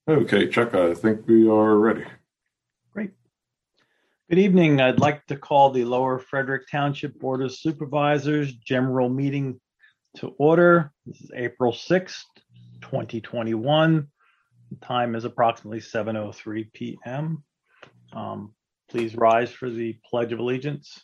Okay, Chuck, I think we are ready. Great. Good evening. I'd like to call the Lower Frederick Township Board of Supervisors General Meeting to order. This is April 6th, 2021. The time is approximately 7:03 p.m. Please rise for the Pledge of Allegiance.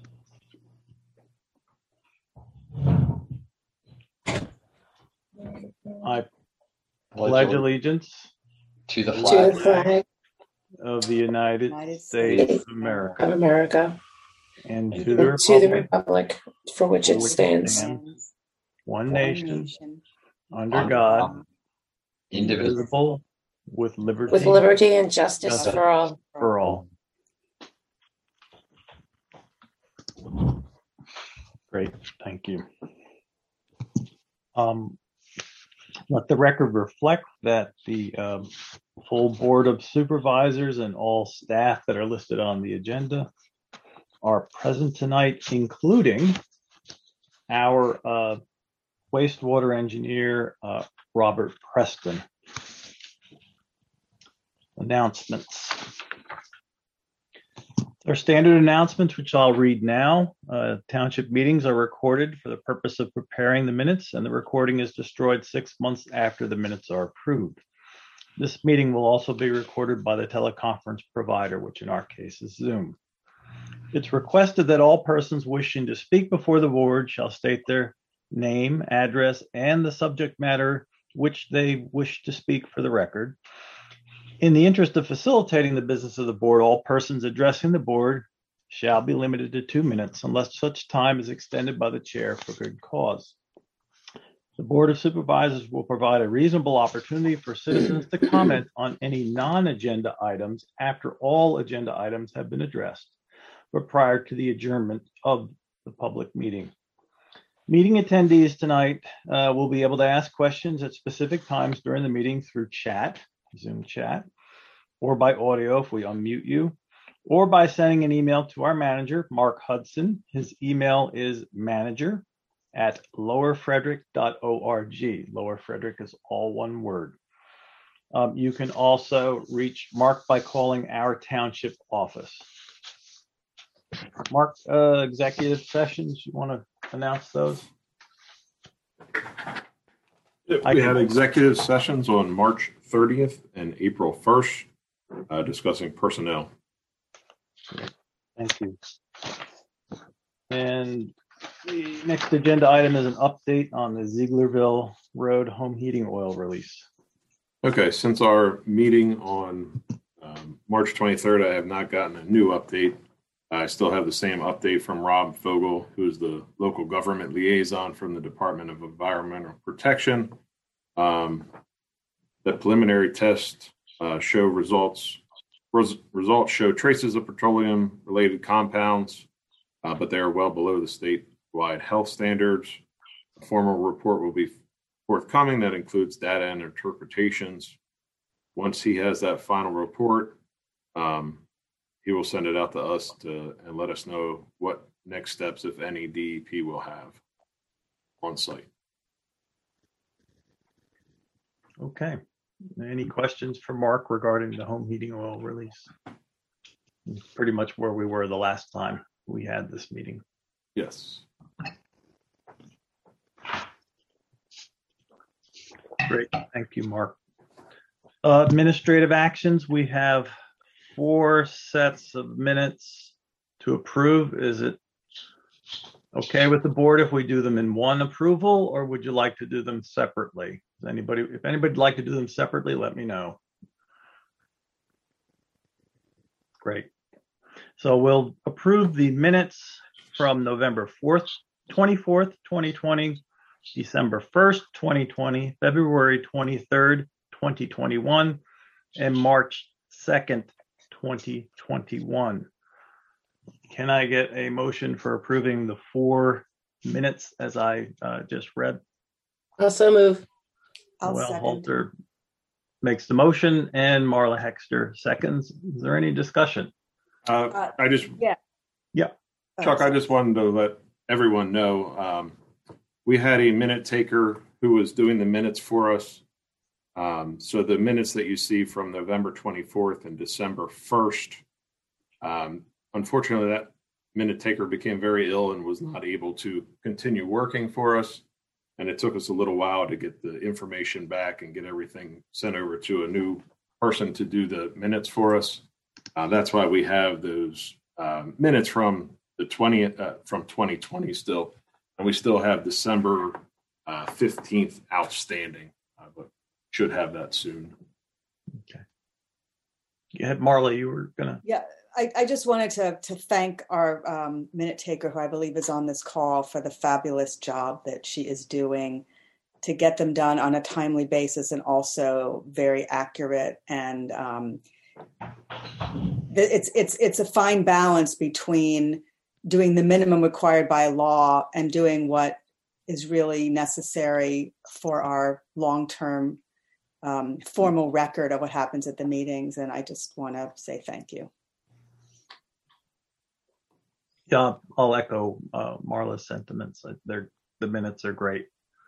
I pledge allegiance to the to flag the flag of the United States of of America America and and to the and to the republic republic for which for it which stands, one nation, under God, indivisible, with with liberty and justice Justice. for all. for all. Great, thank you. Let the record reflect that the full Board of Supervisors and all staff that are listed on the agenda are present tonight, including our wastewater engineer, Robert Preston. Announcements. Our standard announcements, which I'll read now. Township meetings are recorded for the purpose of preparing the minutes, and the recording is destroyed 6 months after the minutes are approved. This meeting will also be recorded by the teleconference provider, which in our case is Zoom. It's requested that all persons wishing to speak before the board shall state their name, address, and the subject matter which they wish to speak for the record. In the interest of facilitating the business of the board, all persons addressing the board shall be limited to 2 minutes unless such time is extended by the chair for good cause. The Board of Supervisors will provide a reasonable opportunity for citizens to comment on any non-agenda items after all agenda items have been addressed, but prior to the adjournment of the public meeting. Meeting attendees tonight will be able to ask questions at specific times during the meeting through chat, Zoom chat, or by audio if we unmute you, or by sending an email to our manager, Mark Hudson. His email is manager@lowerfrederick.org. Lower Frederick is all one word. You can also reach Mark by calling our township office. Mark, executive sessions, you want to announce those? We had executive sessions on March 30th and April 1st discussing personnel. Thank you. And the next agenda item is an update on the Zieglerville Road home heating oil release. Okay, since our meeting on March 23rd, I have not gotten a new update. I still have the same update from Rob Fogel, who is the local government liaison from the Department of Environmental Protection. The preliminary test show results show traces of petroleum-related compounds, but they are well below the statewide health standards. A formal report will be forthcoming that includes data and interpretations. Once he has that final report, he will send it out to us and let us know what next steps, if any, DEP will have on site. Okay. Any questions for Mark regarding the home heating oil release? It's pretty much where we were the last time we had this meeting. Yes. Great. Thank you, Mark. Administrative actions. We have 4 sets of minutes to approve. Is it okay with the board if we do them in one approval, or would you like to do them separately? If anybody'd like to do them separately, let me know. Great. So we'll approve the minutes from November 24th, 2020, December 1st, 2020, February 23rd, 2021, and March 2nd, 2021. Can I get a motion for approving the 4 minutes as I just read? Also move. Noel Halter makes the motion and Marla Hexter seconds. Is there any discussion? Yeah. Yeah. Chuck, I just wanted to let everyone know we had a minute taker who was doing the minutes for us So the minutes that you see from November 24th and December 1st, unfortunately, that minute taker became very ill and was not able to continue working for us. And it took us a little while to get the information back and get everything sent over to a new person to do the minutes for us. That's why we have those minutes from the 20th, from 2020 still. And we still have December 15th outstanding, but should have that soon. Okay. Yeah, Marla, you were going to. Yeah, I just wanted to thank our minute taker, who I believe is on this call, for the fabulous job that she is doing to get them done on a timely basis and also very accurate. And it's a fine balance between doing the minimum required by law and doing what is really necessary for our long-term formal record of what happens at the meetings. And I just want to say thank you. Yeah, I'll echo Marla's sentiments. The minutes are great.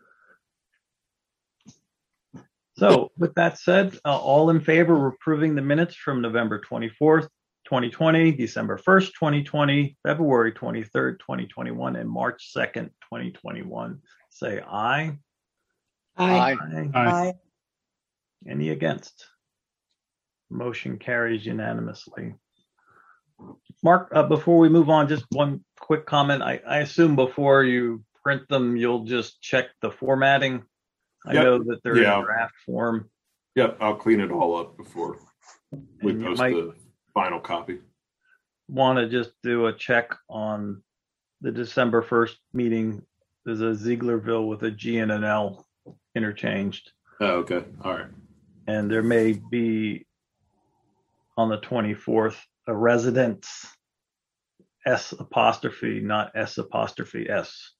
So with that said, all in favor of approving the minutes from November 24th, 2020, December 1st, 2020, February 23rd, 2021, and March 2nd, 2021, say aye. Aye. Aye. Any against? Motion carries unanimously. Mark, before we move on, just one quick comment. I assume before you print them, you'll just check the formatting. I Yep. know that they're Yeah. in draft form. Yep, I'll clean it all up before we And you post might the final copy. want to just do a check on the December 1st meeting. There's a Zieglerville with a G and an L interchanged. Oh, okay. All right. And there may be on the 24th a residence S apostrophe, not S apostrophe S.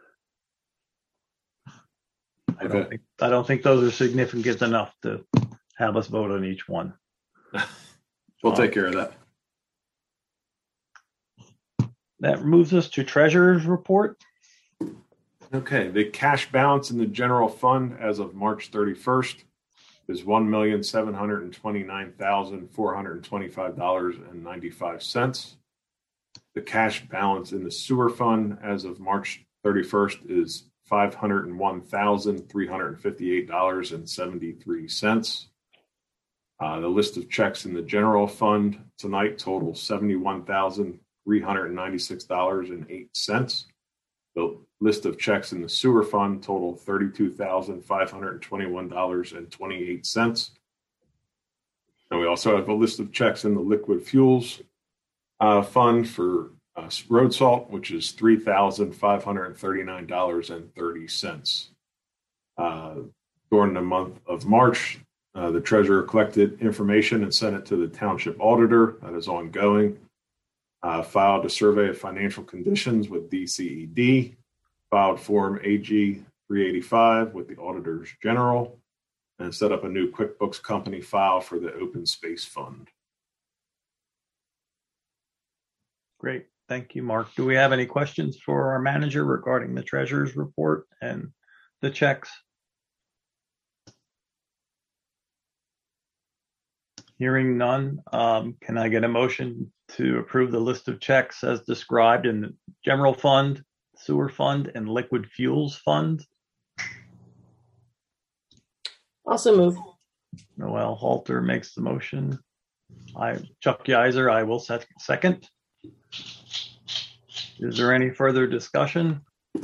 Okay. I don't think those are significant enough to have us vote on each one. We'll take care of that. That moves us to treasurer's report. Okay, the cash balance in the general fund as of March 31st is $1,729,425.95. The cash balance in the sewer fund as of March 31st is $501,358.73. The list of checks in the general fund tonight total $71,396.08. The list of checks in the sewer fund total $32,521.28. And we also have a list of checks in the liquid fuels fund for road salt, which is $3,539.30. During the month of March, the treasurer collected information and sent it to the township auditor. That is ongoing. Filed a survey of financial conditions with DCED, filed Form AG 385 with the Auditors General, and set up a new QuickBooks company file for the Open Space Fund. Great. Thank you, Mark. Do we have any questions for our manager regarding the treasurer's report and the checks? Hearing none, can I get a motion to approve the list of checks as described in the general fund, sewer fund, and liquid fuels fund? Also move. Noel Halter makes the motion. Chuck Geiser, I will second. Is there any further discussion?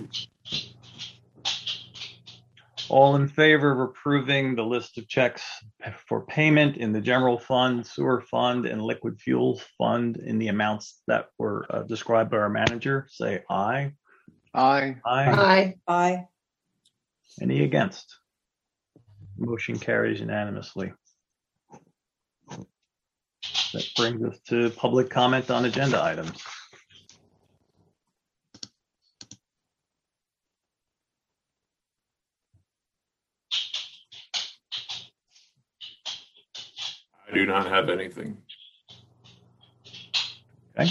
All in favor of approving the list of checks for payment in the general fund, sewer fund, and liquid fuels fund in the amounts that were described by our manager, say aye. Aye. Aye. Aye. Any against? Motion carries unanimously. That brings us to public comment on agenda items. I do not have anything. Okay.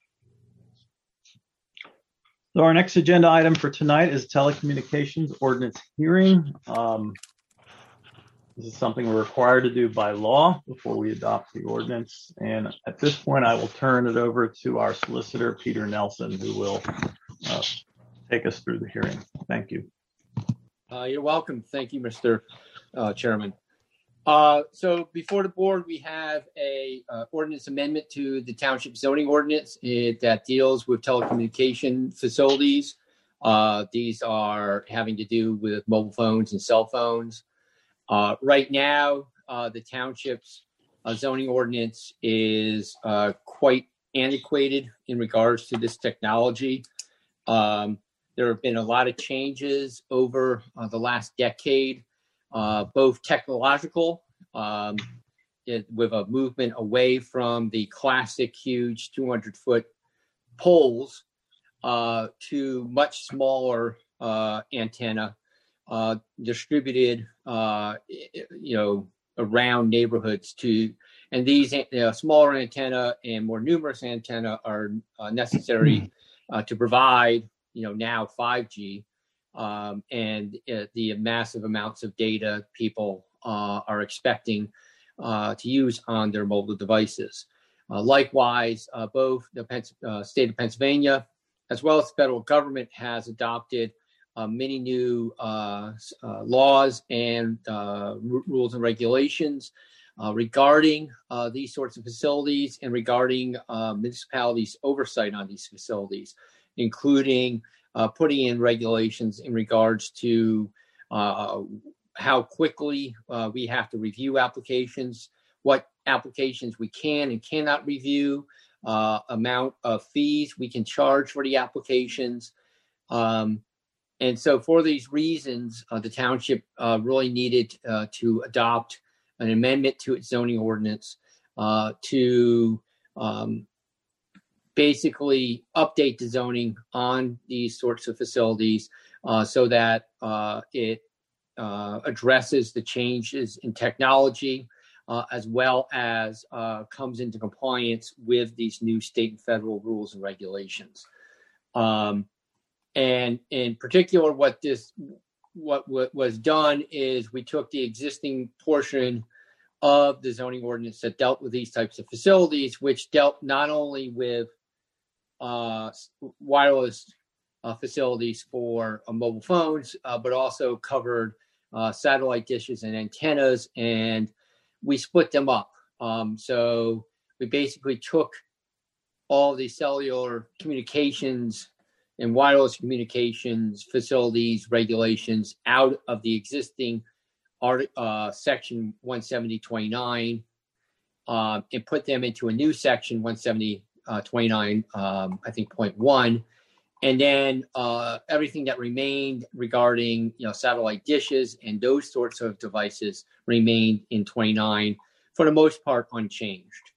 So our next agenda item for tonight is telecommunications ordinance hearing. This is something we're required to do by law before we adopt the ordinance. And at this point, I will turn it over to our solicitor, Peter Nelson, who will take us through the hearing. Thank you. You're welcome. Thank you, Mr. Chairman. So before the board, we have a ordinance amendment to the township zoning ordinance that deals with telecommunication facilities. These are having to do with mobile phones and cell phones. Right now, the township's zoning ordinance is quite antiquated in regards to this technology. There have been a lot of changes over the last decade, both technological, with a movement away from the classic huge 200-foot poles to much smaller antenna distributed, around neighborhoods. And these smaller antenna and more numerous antenna are necessary to provide, now 5G, and the massive amounts of data people are expecting to use on their mobile devices. Likewise, both the state of Pennsylvania as well as the federal government has adopted many new laws and rules and regulations regarding these sorts of facilities and regarding municipalities' oversight on these facilities, including putting in regulations in regards to how quickly we have to review applications, what applications we can and cannot review, amount of fees we can charge for the applications. And so for these reasons, the township really needed to adopt an amendment to its zoning ordinance to basically update the zoning on these sorts of facilities so that it addresses the changes in technology as well as comes into compliance with these new state and federal rules and regulations. And in particular, what was done is we took the existing portion of the zoning ordinance that dealt with these types of facilities, which dealt not only with wireless facilities for mobile phones, but also covered satellite dishes and antennas, and we split them up. So we basically took all the cellular communications and wireless communications facilities regulations out of the existing section 170.29 and put them into a new section 170.29, I think 0.1. And then everything that remained regarding satellite dishes and those sorts of devices remained in 29, for the most part unchanged.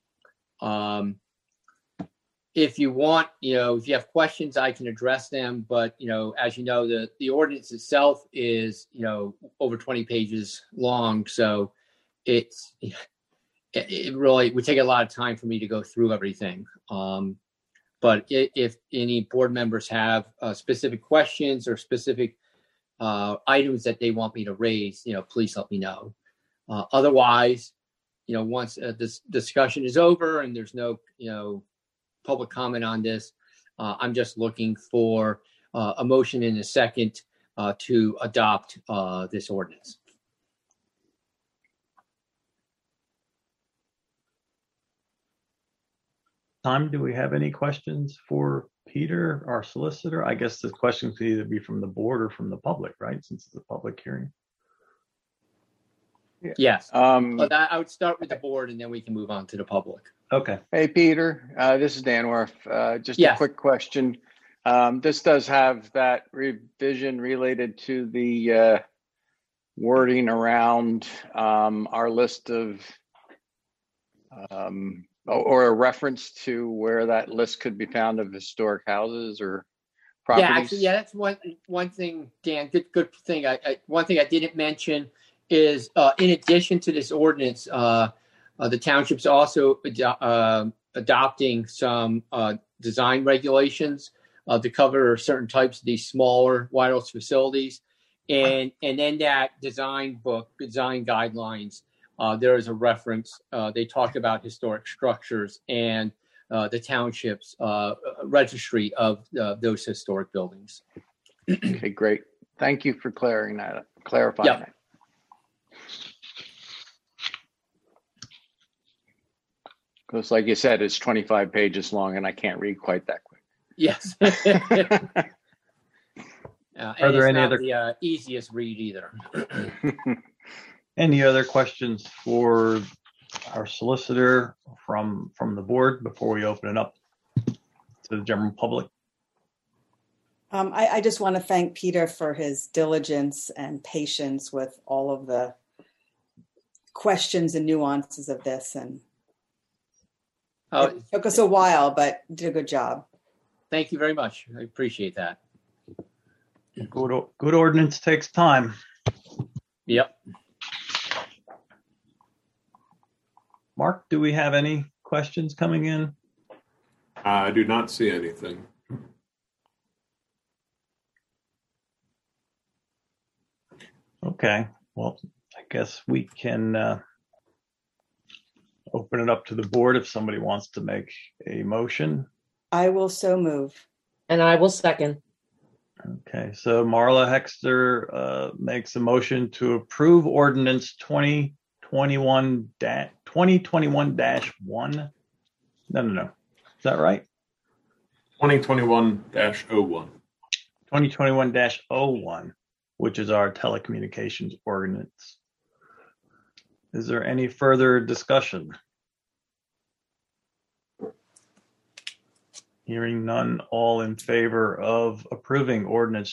If you want, if you have questions, I can address them. But, as you know, the ordinance itself is, over 20 pages long. So it really would take a lot of time for me to go through everything. But if any board members have specific questions or specific items that they want me to raise, please let me know. Otherwise, once this discussion is over and there's no, public comment on this, I'm just looking for a motion in a second to adopt this ordinance. Time, do we have any questions for Peter, our solicitor? I guess the question could either be from the board or from the public, right? Since it's a public hearing. Yes. But I would start with the board and then we can move on to the public. Okay. Hey, Peter, this is Dan Worth. Just Yes. a quick question. This does have that revision related to the wording around our list of, or a reference to where that list could be found of historic houses or properties. Yeah, actually, that's one thing, Dan. Good thing. One thing I didn't mention is, in addition to this ordinance, the township's also adopting some design regulations to cover certain types of these smaller wireless facilities. And then that design book, design guidelines, there is a reference. They talked about historic structures and the township's registry of those historic buildings. Okay, great. Thank you for clarifying that. Yep. Because like you said, it's 25 pages long and I can't read quite that quick. Yes. Are there any other the easiest read either? Any other questions for our solicitor from the board before we open it up to the general public? I just want to thank Peter for his diligence and patience with all of the questions and nuances of this. And it took us a while, but did a good job. Thank you very much. I appreciate that. Good ordinance takes time. Yep. Mark, do we have any questions coming in? I do not see anything. Okay, well, I guess we can open it up to the board if somebody wants to make a motion. I will so move. And I will second. Okay, so Marla Hexter makes a motion to approve ordinance 2021-1. No. Is that right? 2021-01. 2021-01, which is our telecommunications ordinance. Is there any further discussion? Hearing none, all in favor of approving ordinance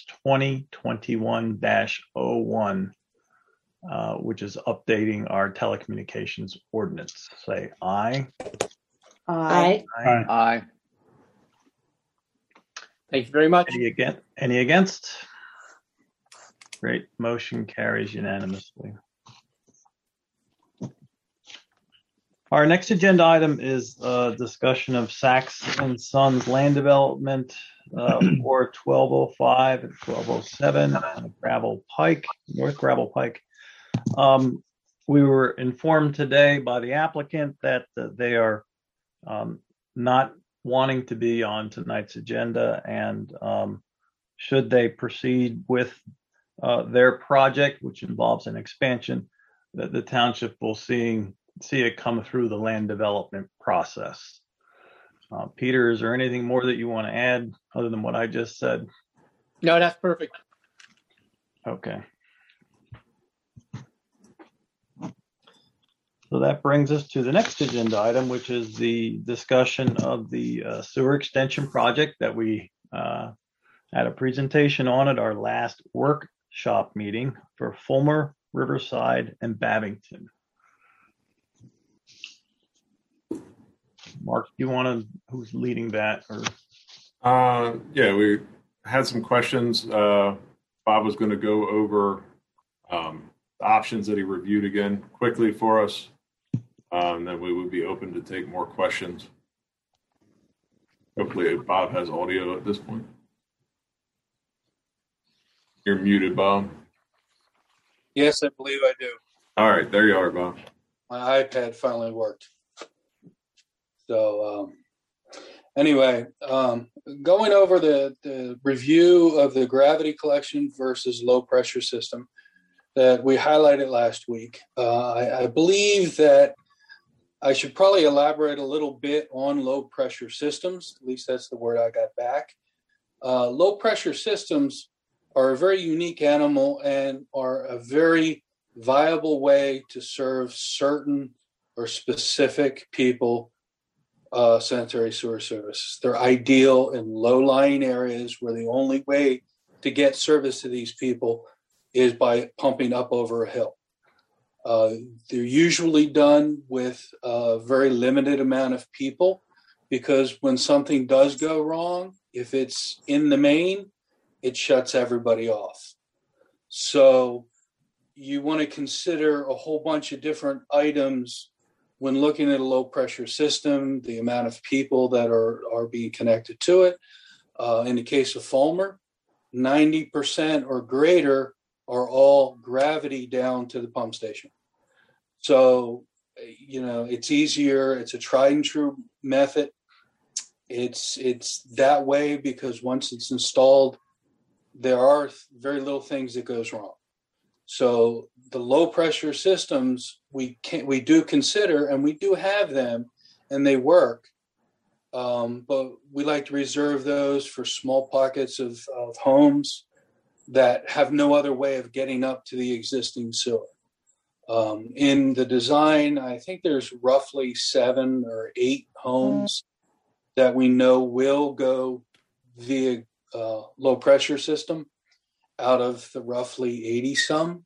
2021-01, which is updating our telecommunications ordinance. Say aye. Aye. Aye. Thank you very much. Any against? Great. Motion carries unanimously. Our next agenda item is a discussion of Sachs and Sons land development for 1205 and 1207 on Gravel Pike, North Gravel Pike. We were informed today by the applicant that they are not wanting to be on tonight's agenda, and should they proceed with their project, which involves an expansion, that the township will see it come through the land development process. Peter, is there anything more that you want to add other than what I just said? No, that's perfect. Okay. So that brings us to the next agenda item, which is the discussion of the sewer extension project that we had a presentation on at our last workshop meeting for Fulmer, Riverside, and Babington. Mark, who's leading that? Yeah, we had some questions. Bob was going to go over the options that he reviewed again quickly for us. Then we would be open to take more questions. Hopefully Bob has audio at this point. You're muted, Bob. Yes, I believe I do. All right, there you are, Bob. My iPad finally worked. So anyway, going over the review of the gravity collection versus low pressure system that we highlighted last week, I believe that I should probably elaborate a little bit on low pressure systems. At least that's the word I got back. Low pressure systems are a very unique animal and are a very viable way to serve certain or specific people sanitary sewer services. They're ideal in low-lying areas where the only way to get service to these people is by pumping up over a hill. They're usually done with a very limited amount of people, because when something does go wrong, if it's in the main, it shuts everybody off. So you want to consider a whole bunch of different items when looking at a low pressure system, the amount of people that are being connected to it. In the case of Fulmer, 90% or greater are all gravity down to the pump station. So, it's easier. It's a tried and true method. It's that way because once it's installed, there are very little things that goes wrong. So the low pressure systems we do consider, and we do have them, and they work. But we like to reserve those for small pockets of homes that have no other way of getting up to the existing sewer. In the design, I think there's roughly 7 or 8 homes that we know will go via low pressure system out of the roughly 80 some.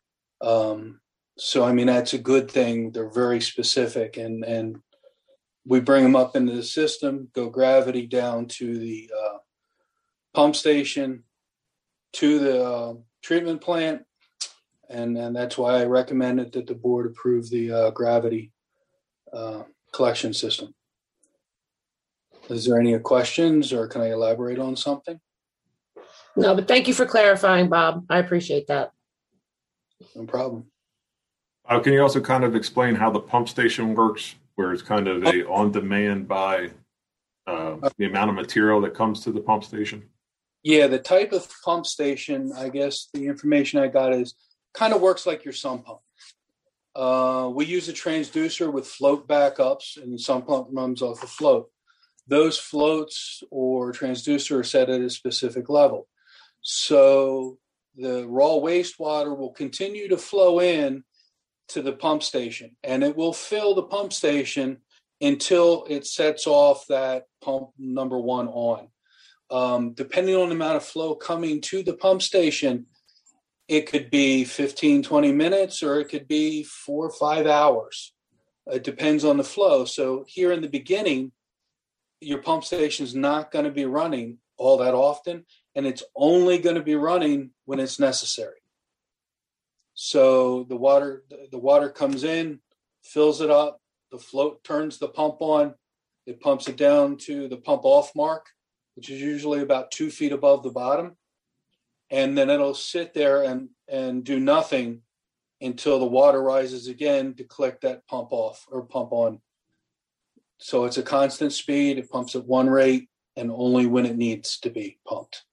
So, that's a good thing. They're very specific, and we bring them up into the system, go gravity down to the pump station, to the treatment plant, and that's why I recommended that the board approve the gravity collection system. Is there any questions, or can I elaborate on something? No, but thank you for clarifying, Bob. I appreciate that. No problem. Can you also kind of explain how the pump station works, where it's kind of a on-demand by the amount of material that comes to the pump station? Yeah, the type of pump station, I guess the information I got is kind of works like your sump pump. We use a transducer with float backups, and the sump pump runs off a float. Those floats or transducer are set at a specific level. So the raw wastewater will continue to flow in to the pump station, and it will fill the pump station until it sets off that pump number 1 on. Depending on the amount of flow coming to the pump station, it could be 15, 20 minutes, or it could be 4 or 5 hours. It depends on the flow. So here in the beginning, your pump station is not going to be running all that often, and it's only going to be running when it's necessary. So the water comes in, fills it up, the float turns the pump on, it pumps it down to the pump off mark, which is usually about 2 feet above the bottom, and then it'll sit there and do nothing until the water rises again to click that pump off or pump on. So it's a constant speed. It pumps at one rate and only when it needs to be pumped.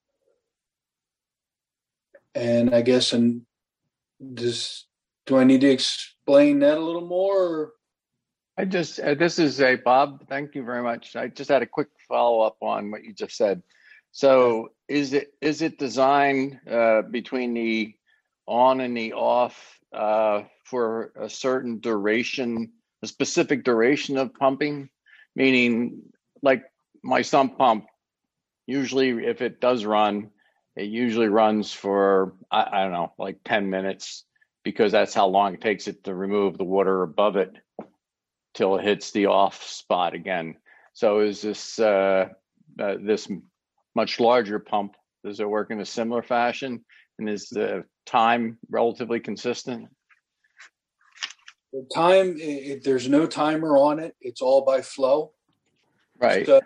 And I guess, do I need to explain that a little more? Or? This is Bob. Thank you very much. I just had a quick follow up on what you just said. So is it designed between the on and the off for a certain duration, a specific duration of pumping? Meaning, like my sump pump, usually if it does run, it usually runs for, I don't know, like 10 minutes, because that's how long it takes it to remove the water above it till it hits the off spot again. So is this this much larger pump, does it work in a similar fashion? And is the time relatively consistent? The time, there's no timer on it. It's all by flow. Right. So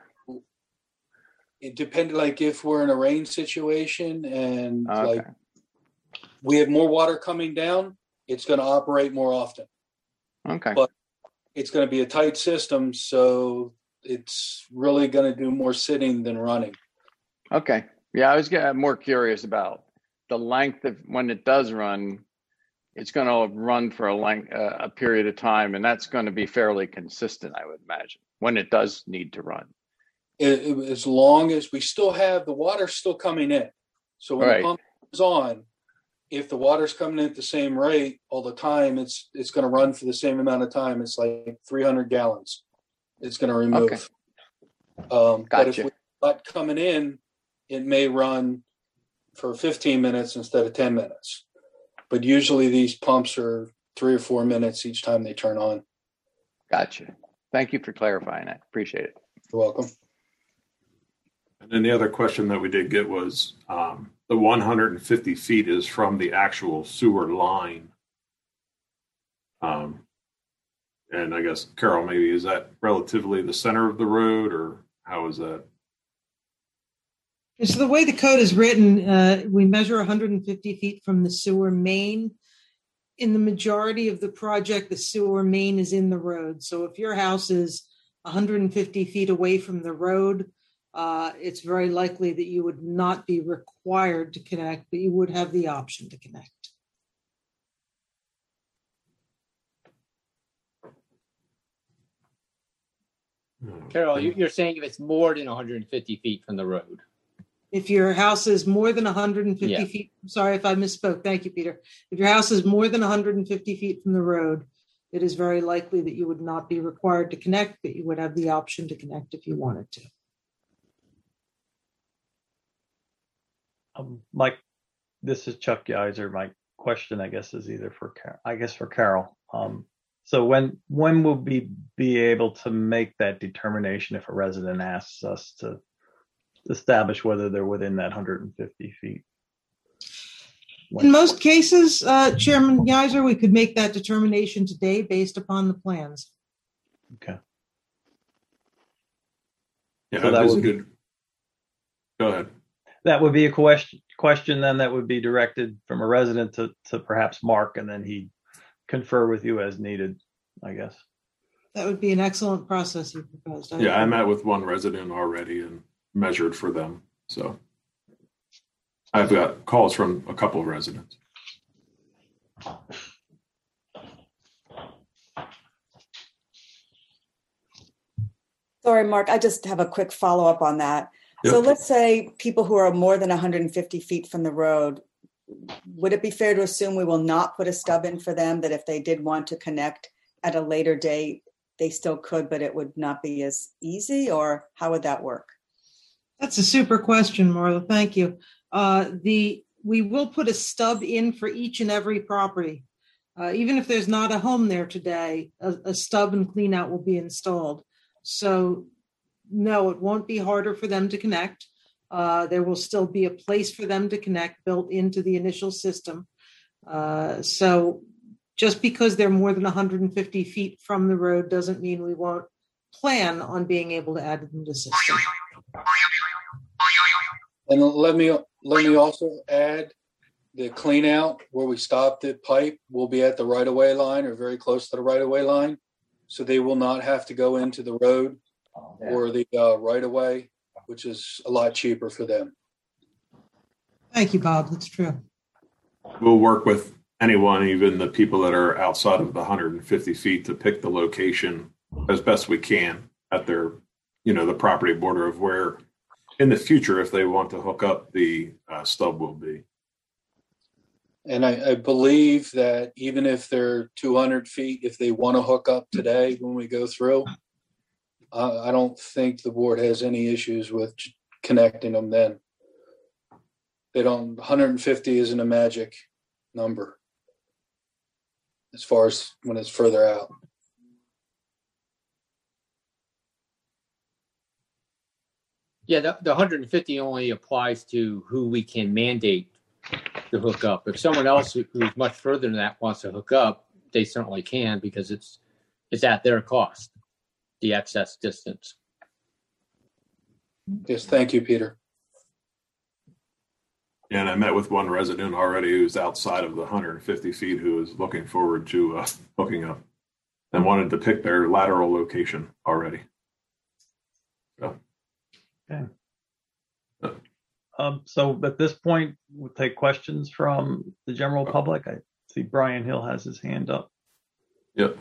it depends, like if we're in a rain situation and like we have more water coming down, it's going to operate more often. Okay. But it's going to be a tight system, so it's really going to do more sitting than running. Okay. Yeah, I was more curious about the length of when it does run. It's going to run for a period of time, and that's going to be fairly consistent, I would imagine, when it does need to run. As long as we still have the water still coming in. So when the pump is on, if the water's coming in at the same rate all the time, it's going to run for the same amount of time. It's like 300 gallons. It's going to remove. Okay. But if we're not coming in, it may run for 15 minutes instead of 10 minutes. But usually these pumps are 3 or 4 minutes each time they turn on. Gotcha. Thank you for clarifying that. Appreciate it. You're welcome. And then the other question that we did get was the 150 feet is from the actual sewer line. And I guess, Carol, maybe is that relatively the center of the road, or how is that? So the way the code is written, we measure 150 feet from the sewer main. In the majority of the project, the sewer main is in the road. So if your house is 150 feet away from the road, it's very likely that you would not be required to connect, but you would have the option to connect. Carol, you're saying if it's more than 150 feet from the road. If your house is more than 150 feet, sorry if I misspoke. Thank you, Peter. If your house is more than 150 feet from the road, it is very likely that you would not be required to connect, but you would have the option to connect if you wanted to. Mike, this is Chuck Geiser. My question, I guess, is either for Carol. So when will we be able to make that determination if a resident asks us to establish whether they're within that 150 feet? In most cases, Chairman Geiser, we could make that determination today based upon the plans. Okay. Yeah, So that that was would- good. Go ahead. That would be a question then that would be directed from a resident to perhaps Mark, and then he'd confer with you as needed, I guess. That would be an excellent process you proposed. Yeah, I met with one resident already and measured for them. So I've got calls from a couple of residents. Sorry, Mark, I just have a quick follow-up on that. Yep. So let's say people who are more than 150 feet from the road, would it be fair to assume we will not put a stub in for them, that if they did want to connect at a later date, they still could, but it would not be as easy? Or how would that work? That's a super question, Marla. Thank you. We will put a stub in for each and every property. Even if there's not a home there today, a stub and clean out will be installed. So no, it won't be harder for them to connect. There will still be a place for them to connect built into the initial system. So just because they're more than 150 feet from the road doesn't mean we won't plan on being able to add them to the system. And let me also add the clean out where we stop the pipe will be at the right of way line or very close to the right of way line. So they will not have to go into the road or the right of way, which is a lot cheaper for them. Thank you, Bob. That's true. We'll work with anyone, even the people that are outside of the 150 feet, to pick the location as best we can at their, the property border of where in the future, if they want to hook up, the stub will be. And I believe that even if they're 200 feet, if they want to hook up today when we go through, I don't think the board has any issues with connecting them then. 150 isn't a magic number as far as when it's further out. Yeah, the 150 only applies to who we can mandate to hook up. If someone else who's much further than that wants to hook up, they certainly can because it's at their cost, the excess distance. Yes, thank you, Peter. Yeah, and I met with one resident already who's outside of the 150 feet who is looking forward to hooking up and wanted to pick their lateral location already. So. Okay. So at this point, we'll take questions from the general public. I see Brian Hill has his hand up. Yep.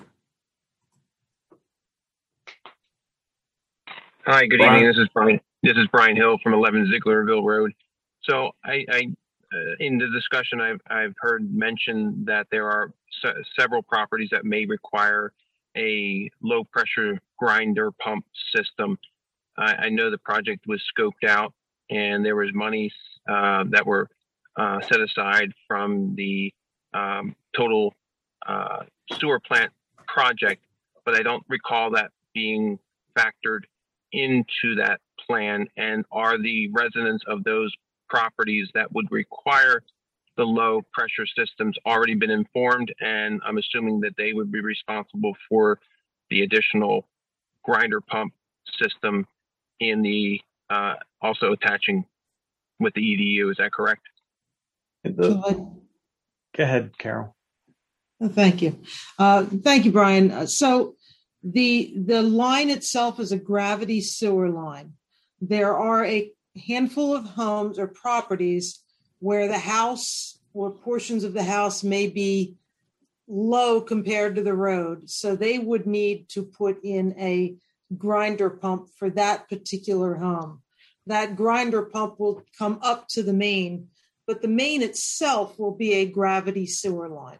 Hi, good evening. This is Brian Hill from 11 Zieglerville Road. So I in the discussion, I've heard mention that there are several properties that may require a low pressure grinder pump system. I know the project was scoped out and there was monies that were set aside from the total sewer plant project, but I don't recall that being factored into that plan. And are the residents of those properties that would require the low pressure systems already been informed? And I'm assuming that they would be responsible for the additional grinder pump system in the also attaching with the EDU. Is that correct? Go ahead, Carol. Thank you. Thank you, Brian. So the line itself is a gravity sewer line. There are a handful of homes or properties where the house or portions of the house may be low compared to the road. So they would need to put in a grinder pump for that particular home. That grinder pump will come up to the main, but the main itself will be a gravity sewer line.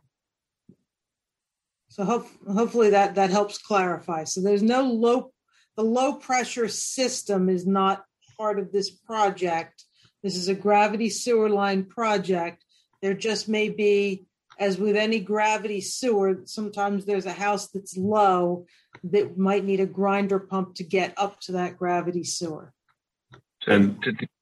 So hopefully that helps clarify. So there's no the low pressure system is not part of this project. This is a gravity sewer line project. There just may be, as with any gravity sewer, sometimes there's a house that's low that might need a grinder pump to get up to that gravity sewer. And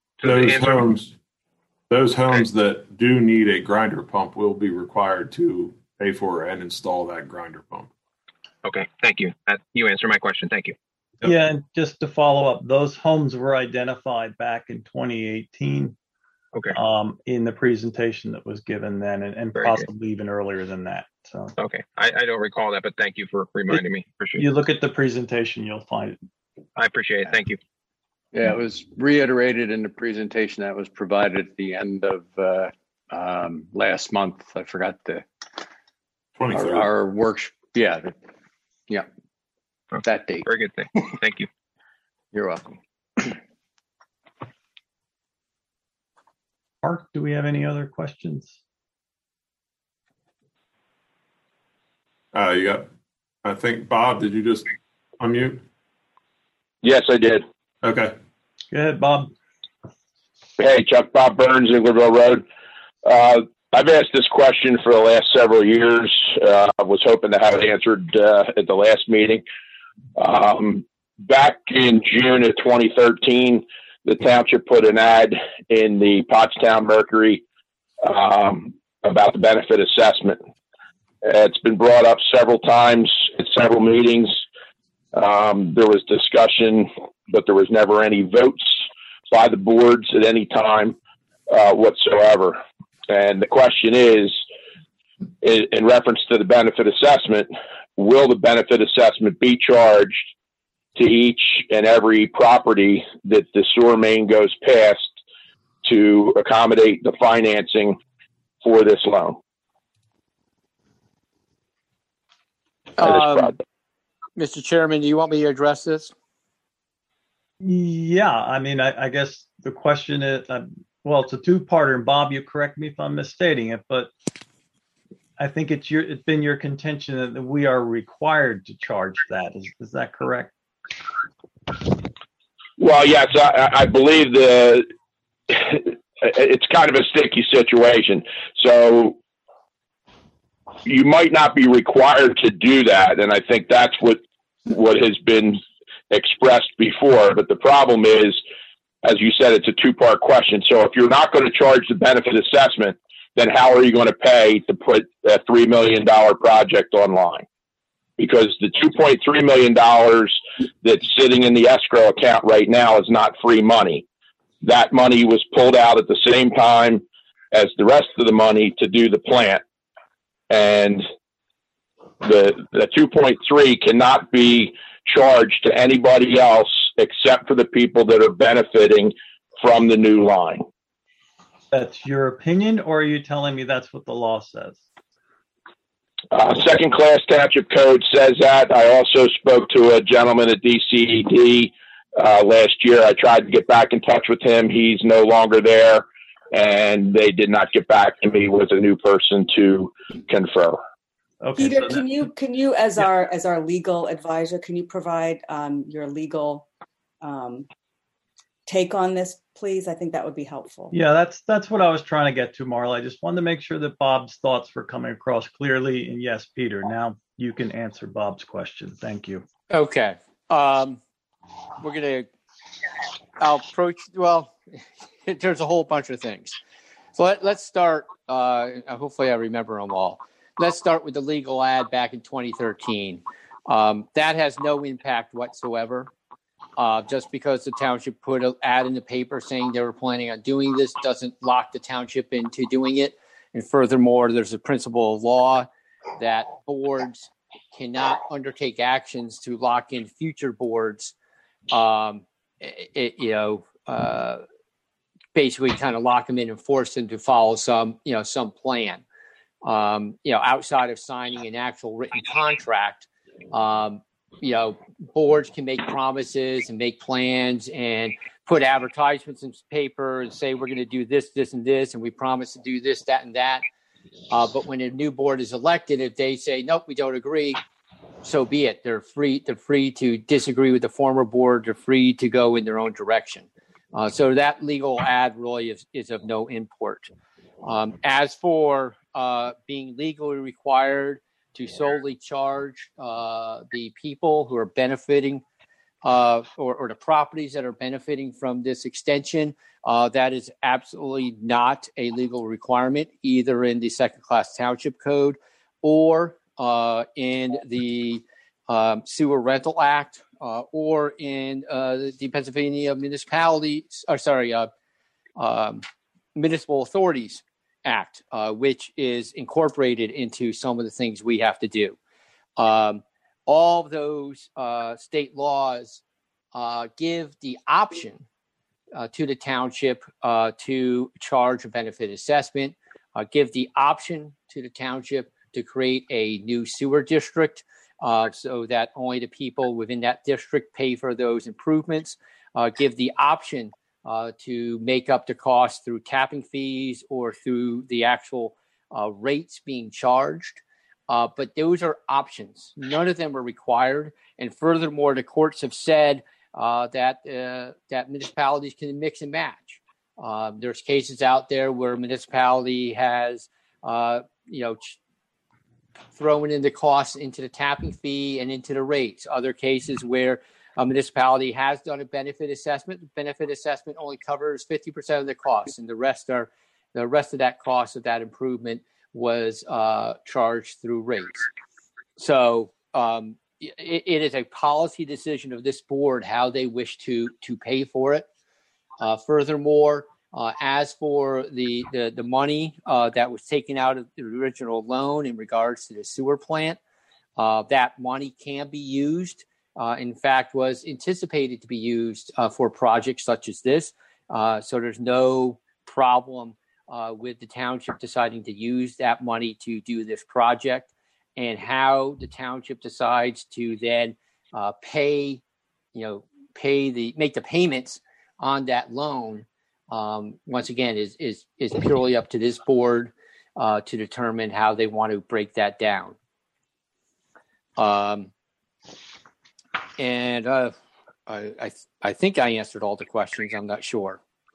those homes that do need a grinder pump will be required to pay for and install that grinder pump. Okay, thank you. You answered my question. Thank you. Yep. Yeah, and just to follow up, those homes were identified back in 2018. Okay. In the presentation that was given then, and possibly even earlier than that. So. Okay, I don't recall that, but thank you for reminding me. Appreciate it. You look at the presentation, you'll find it. I appreciate it. Thank you. Yeah, it was reiterated in the presentation that was provided at the end of last month. I forgot our work. Yeah, that date. Very good. Thank you. You're welcome. Mark, do we have any other questions? I think, Bob, did you just unmute? Yes, I did. Okay. Go ahead, Bob. Hey, Chuck, Bob Burns, Englerville Road. I've asked this question for the last several years. I was hoping to have it answered at the last meeting. Back in June of 2013, the township put an ad in the Pottstown Mercury about the benefit assessment. It's been brought up several times at several meetings. There was discussion, but there was never any votes by the boards at any time whatsoever. And the question is, in reference to the benefit assessment, will the benefit assessment be charged to each and every property that the sewer main goes past to accommodate the financing for this loan? Mr. Chairman, do you want me to address this? Yeah, I mean, I guess the question is, well, it's a two-parter, and Bob, you correct me if I'm misstating it, but I think it's been your contention that we are required to charge that. Is that correct? Well, yes, I believe it's kind of a sticky situation. So you might not be required to do that, and I think that's what has been expressed before. But the problem is, as you said, it's a two-part question. So if you're not going to charge the benefit assessment, then how are you going to pay to put a $3 million project online? Because the $2.3 million that's sitting in the escrow account right now is not free money. That money was pulled out at the same time as the rest of the money to do the plant. And the 2.3 cannot be charged to anybody else except for the people that are benefiting from the new line. That's your opinion, or are you telling me that's what the law says? Second class township code says that. I also spoke to a gentleman at DCED last year. I tried to get back in touch with him. He's no longer there, and they did not get back to me with a new person to confer. Okay, Peter, can you as our legal advisor, can you provide your legal take on this, please? I think that would be helpful. Yeah, that's what I was trying to get to, Marla. I just wanted to make sure that Bob's thoughts were coming across clearly. And yes, Peter, now you can answer Bob's question. Thank you. Okay. I'll approach, well, there's a whole bunch of things. So let's start, hopefully I remember them all. Let's start with the legal ad back in 2013. That has no impact whatsoever. Just because the township put an ad in the paper saying they were planning on doing this doesn't lock the township into doing it. And furthermore, there's a principle of law that boards cannot undertake actions to lock in future boards. Basically kind of lock them in and force them to follow some plan. Outside of signing an actual written contract, boards can make promises and make plans and put advertisements in paper and say, we're going to do this, this, and this, and we promise to do this, that, and that. But when a new board is elected, if they say, nope, we don't agree, so be it. They're free to disagree with the former board. They're free to go in their own direction. So that legal ad really is of no import. As for being legally required to solely charge the people who are benefiting or the properties that are benefiting from this extension, that is absolutely not a legal requirement, either in the second-class township code or in the Sewer Rental Act or in the Pennsylvania Municipal Authorities Act, which is incorporated into some of the things we have to do. All of those state laws give the option to the township to charge a benefit assessment, give the option to the township to create a new sewer district so that only the people within that district pay for those improvements, give the option to make up the cost through tapping fees or through the actual rates being charged. But those are options. None of them are required. And furthermore, the courts have said that municipalities can mix and match. There's cases out there where a municipality has, thrown in the costs into the tapping fee and into the rates. Other cases where a municipality has done a benefit assessment. The benefit assessment only covers 50% of the costs, and the rest of that cost of that improvement was charged through rates. So it is a policy decision of this board how they wish to pay for it. Furthermore, as for the money that was taken out of the original loan in regards to the sewer plant, that money can be used. In fact, was anticipated to be used for projects such as this. So there's no problem with the township deciding to use that money to do this project. And how the township decides to then make the payments on that loan, once again, is purely up to this board to determine how they want to break that down. And I think I answered all the questions. I'm not sure.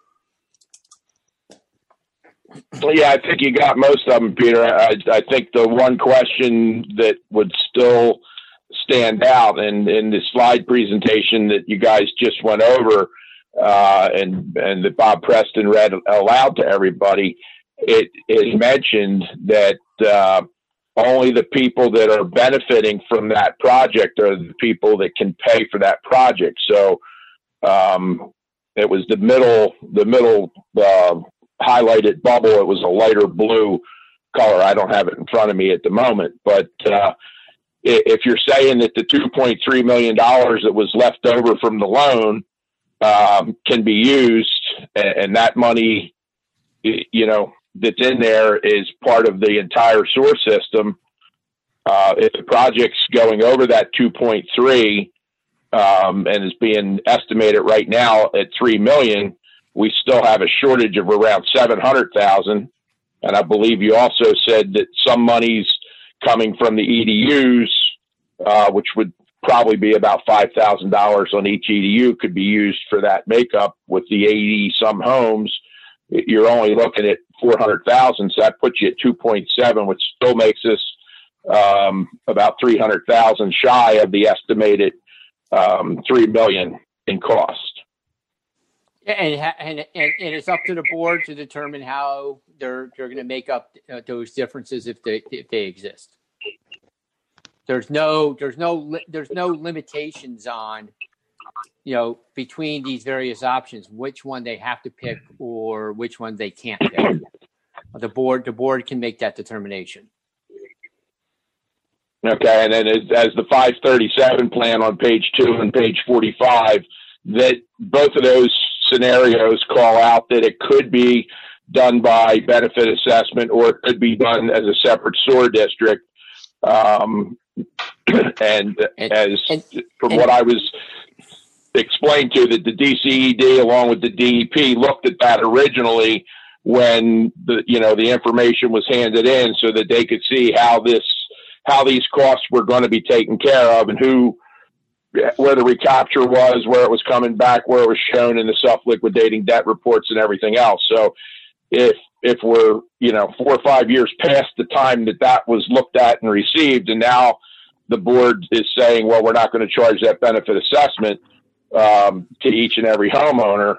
Well, yeah, I think you got most of them, Peter. I think the one question that would still stand out in the slide presentation that you guys just went over and that Bob Preston read aloud to everybody, it mentioned that only the people that are benefiting from that project are the people that can pay for that project. So it was the middle highlighted bubble. It was a lighter blue color. I don't have it in front of me at the moment, but if you're saying that the $2.3 million that was left over from the loan can be used, and that money, that's in there is part of the entire sewer system. If the project's going over that 2.3 and is being estimated right now at 3 million, we still have a shortage of around 700,000. And I believe you also said that some money's coming from the EDUs, which would probably be about $5,000 on each EDU, could be used for that makeup. With the 80 some homes, you're only looking at 400,000. So that puts you at 2.7, which still makes us about 300,000 shy of the estimated 3 million in cost. And it's up to the board to determine how they're going to make up those differences if they exist. There's no limitations on between these various options, which one they have to pick or which one they can't pick. The board can make that determination. Okay, and then as the 537 plan on page 2 and page 45, that both of those scenarios call out that it could be done by benefit assessment or it could be done as a separate sewer district. From what I was explained to, that the DCED along with the DEP looked at that originally when the information was handed in, so that they could see how these costs were going to be taken care of and where the recapture was, where it was coming back, where it was shown in the self-liquidating debt reports and everything else. So if we're 4 or 5 years past the time that was looked at and received, and now the board is saying, well, we're not going to charge that benefit assessment to each and every homeowner,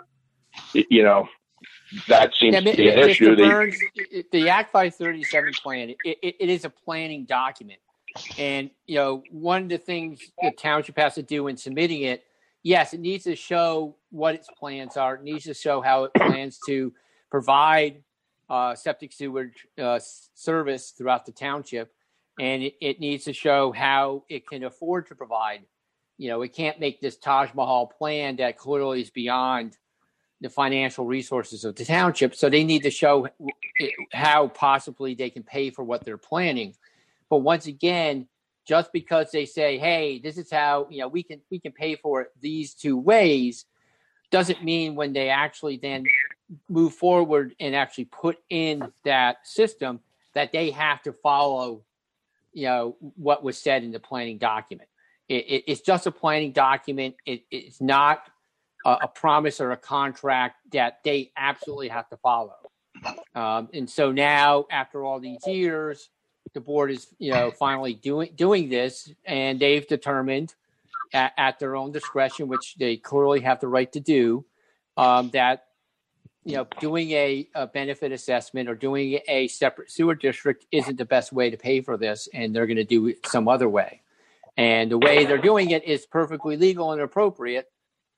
that seems to be an issue. The Act 537 plan, it is a planning document. And, one of the things the township has to do in submitting it, yes, it needs to show what its plans are. It needs to show how it plans to provide septic sewage service throughout the township. And it needs to show how it can afford to provide. It can't make this Taj Mahal plan that clearly is beyond the financial resources of the township. So they need to show how possibly they can pay for what they're planning. But once again, just because they say, hey, this is how, we can pay for it these two ways, doesn't mean when they actually then move forward and actually put in that system that they have to follow, what was said in the planning document. It's just a planning document. It's not a promise or a contract that they absolutely have to follow. And so now, after all these years, the board is, finally doing this, and they've determined at their own discretion, which they clearly have the right to do, that, doing a benefit assessment or doing a separate sewer district isn't the best way to pay for this, and they're going to do it some other way. And the way they're doing it is perfectly legal and appropriate.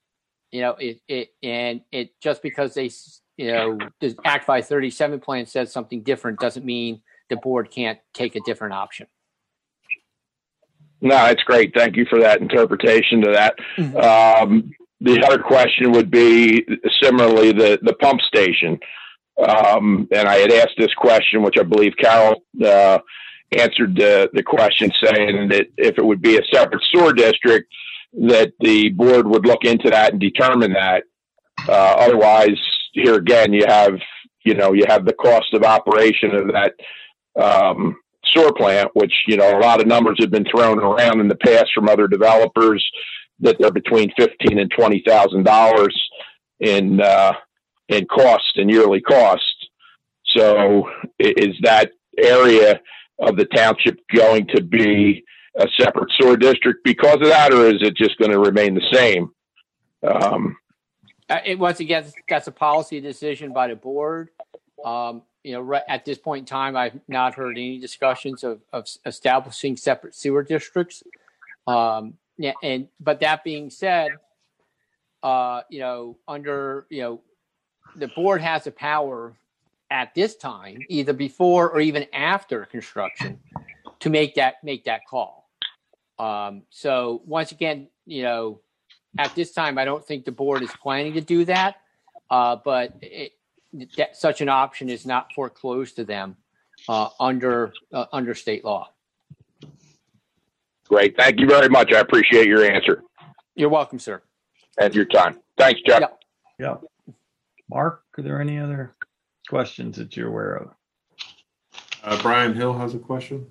It just because they, the Act 537 plan says something different doesn't mean the board can't take a different option. No, it's great. Thank you for that interpretation to that. Mm-hmm. The other question would be similarly the pump station. And I had asked this question, which I believe Carol answered the question, saying that if it would be a separate sewer district, that the board would look into that and determine that. Otherwise, here again, you have the cost of operation of that sewer plant, which, a lot of numbers have been thrown around in the past from other developers that they're between $15,000 and $20,000 in cost and yearly cost. So is that area of the township going to be a separate sewer district because of that, or is it just going to remain the same? Once again, that's a policy decision by the board. Right at this point in time, I've not heard any discussions of establishing separate sewer districts. But that being said, under the board has the power at this time, either before or even after construction, to make that call. So once again, at this time, I don't think the board is planning to do that, but such an option is not foreclosed to them under state law. Great. Thank you very much. I appreciate your answer. You're welcome, sir. And your time. Thanks, Jeff. Yeah. Mark, are there any other questions that you're aware of? Brian Hill has a question.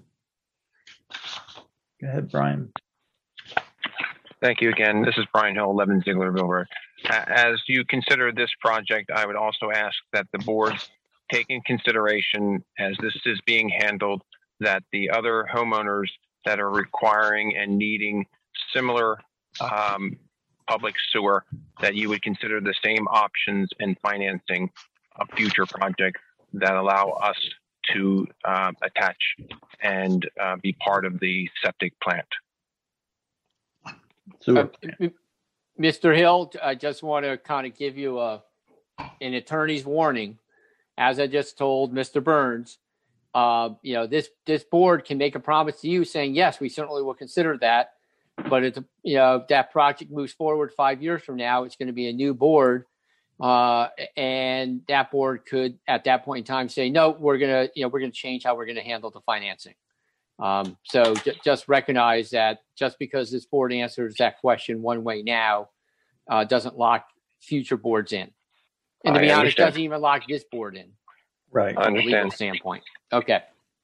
Go ahead, Brian. Thank you again. This is Brian Hill, 11 Zieglerville Road. As you consider this project, I would also ask that the board take in consideration, as this is being handled, that the other homeowners that are requiring and needing similar public sewer, that you would consider the same options in financing a future project that allow us to attach and be part of the septic plant. So, Mr. Hill, I just want to kind of give you an attorney's warning. As I just told Mr. Burns, this board can make a promise to you saying, yes, we certainly will consider that. But if that project moves forward 5 years from now, it's going to be a new board. And that board could, at that point in time, say, no, we're going to change how we're going to handle the financing. So just recognize that just because this board answers that question one way now, doesn't lock future boards in. And to be honest, doesn't even lock this board in. Right. From a legal standpoint. Okay.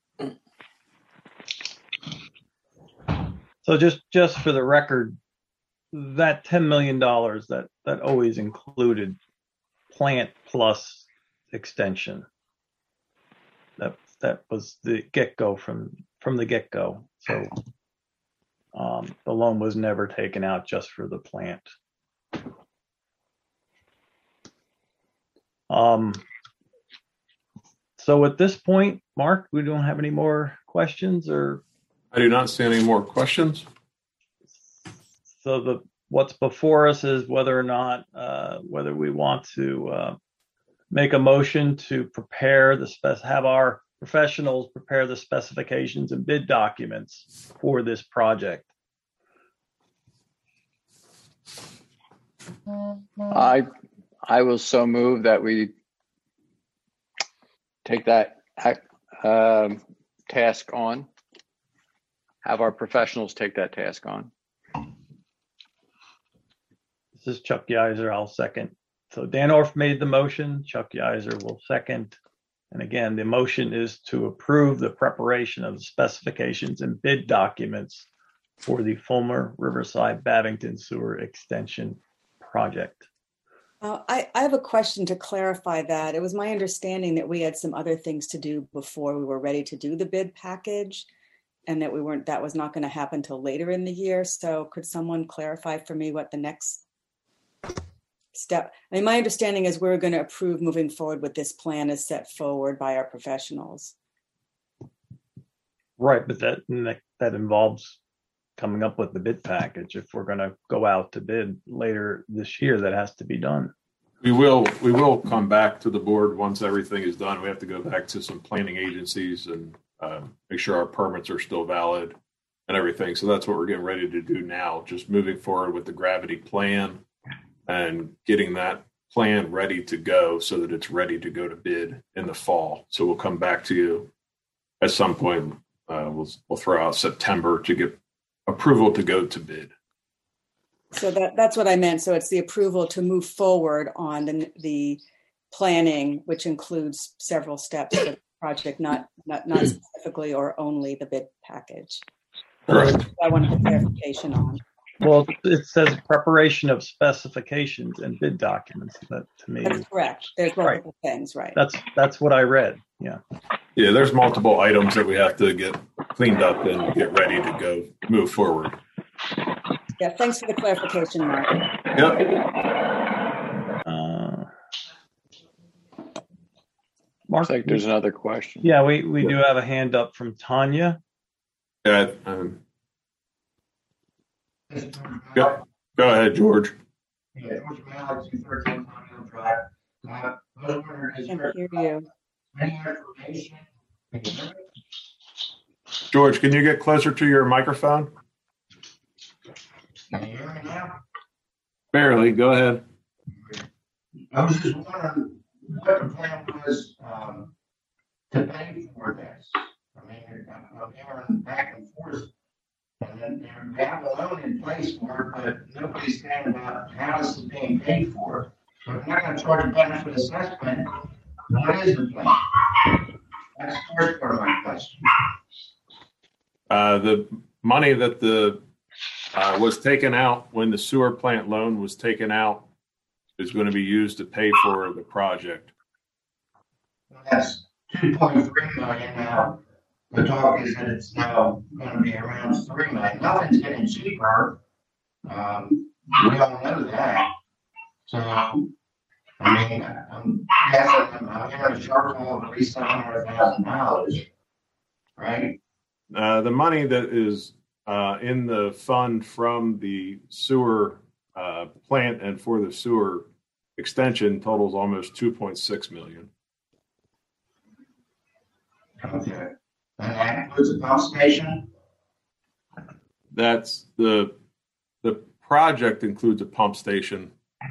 So just for the record, that $10 million that always included plant plus extension. That was the get-go from the get-go. So the loan was never taken out just for the plant. So at this point, Mark, we don't have any more questions, or? I do not see any more questions. So what's before us is whether or not whether we want to make a motion to prepare have our professionals prepare the specifications and bid documents for this project. I will so move that we take that task on. Have our professionals take that task on. This is Chuck Yeiser. I'll second. So Dan Orff made the motion. Chuck Yeiser will second. And again, the motion is to approve the preparation of the specifications and bid documents for the Fulmer Riverside Babington Sewer Extension project. I have a question to clarify that. It was my understanding that we had some other things to do before we were ready to do the bid package, and that was not going to happen till later in the year. So could someone clarify for me what the next step? I mean, my understanding is we're going to approve moving forward with this plan as set forward by our professionals. Right, but that involves coming up with the bid package. If we're going to go out to bid later this year, that has to be done. We will come back to the board once everything is done. We have to go back to some planning agencies and make sure our permits are still valid and everything. So that's what we're getting ready to do now, just moving forward with the gravity plan and getting that plan ready to go so that it's ready to go to bid in the fall. So we'll come back to you at some point. We'll throw out September to get approval to go to bid. So that's what I meant. So it's the approval to move forward on the planning, which includes several steps of the project, not specifically or only the bid package. Correct. I wanted clarification on. Well, it says preparation of specifications and bid documents. That to me That's is correct. There's multiple things, right? That's what I read. Yeah. Yeah, there's multiple items that we have to get cleaned up and get ready to go move forward. Yeah, thanks for the clarification, Mark. Yep. Mark, Looks like there's another question. Yeah, we do have a hand up from Tanya. Yeah. Go ahead, George. I can't hear you. George, can you get closer to your microphone? Can you hear me now? Barely. Go ahead. I was just wondering what the plan was to pay for this. I mean, I'm hearing back and forth, and then they have a loan in place for it, but nobody's saying about how this is being paid for. So if they're not going to charge a benefit assessment, what is the plan? That's the first part of my question. The money that was taken out when the sewer plant loan was taken out is going to be used to pay for the project. That's 2.3 million now. The talk is that it's now going to be around 3 million. Nothing's getting cheaper. We all know that. So, I mean, I'm guessing I'm hearing a shortfall of at least $700,000, right? The money that is in the fund from the sewer plant and for the sewer extension totals almost 2.6 million. Okay. And that includes a pump station? That's the project includes a pump station.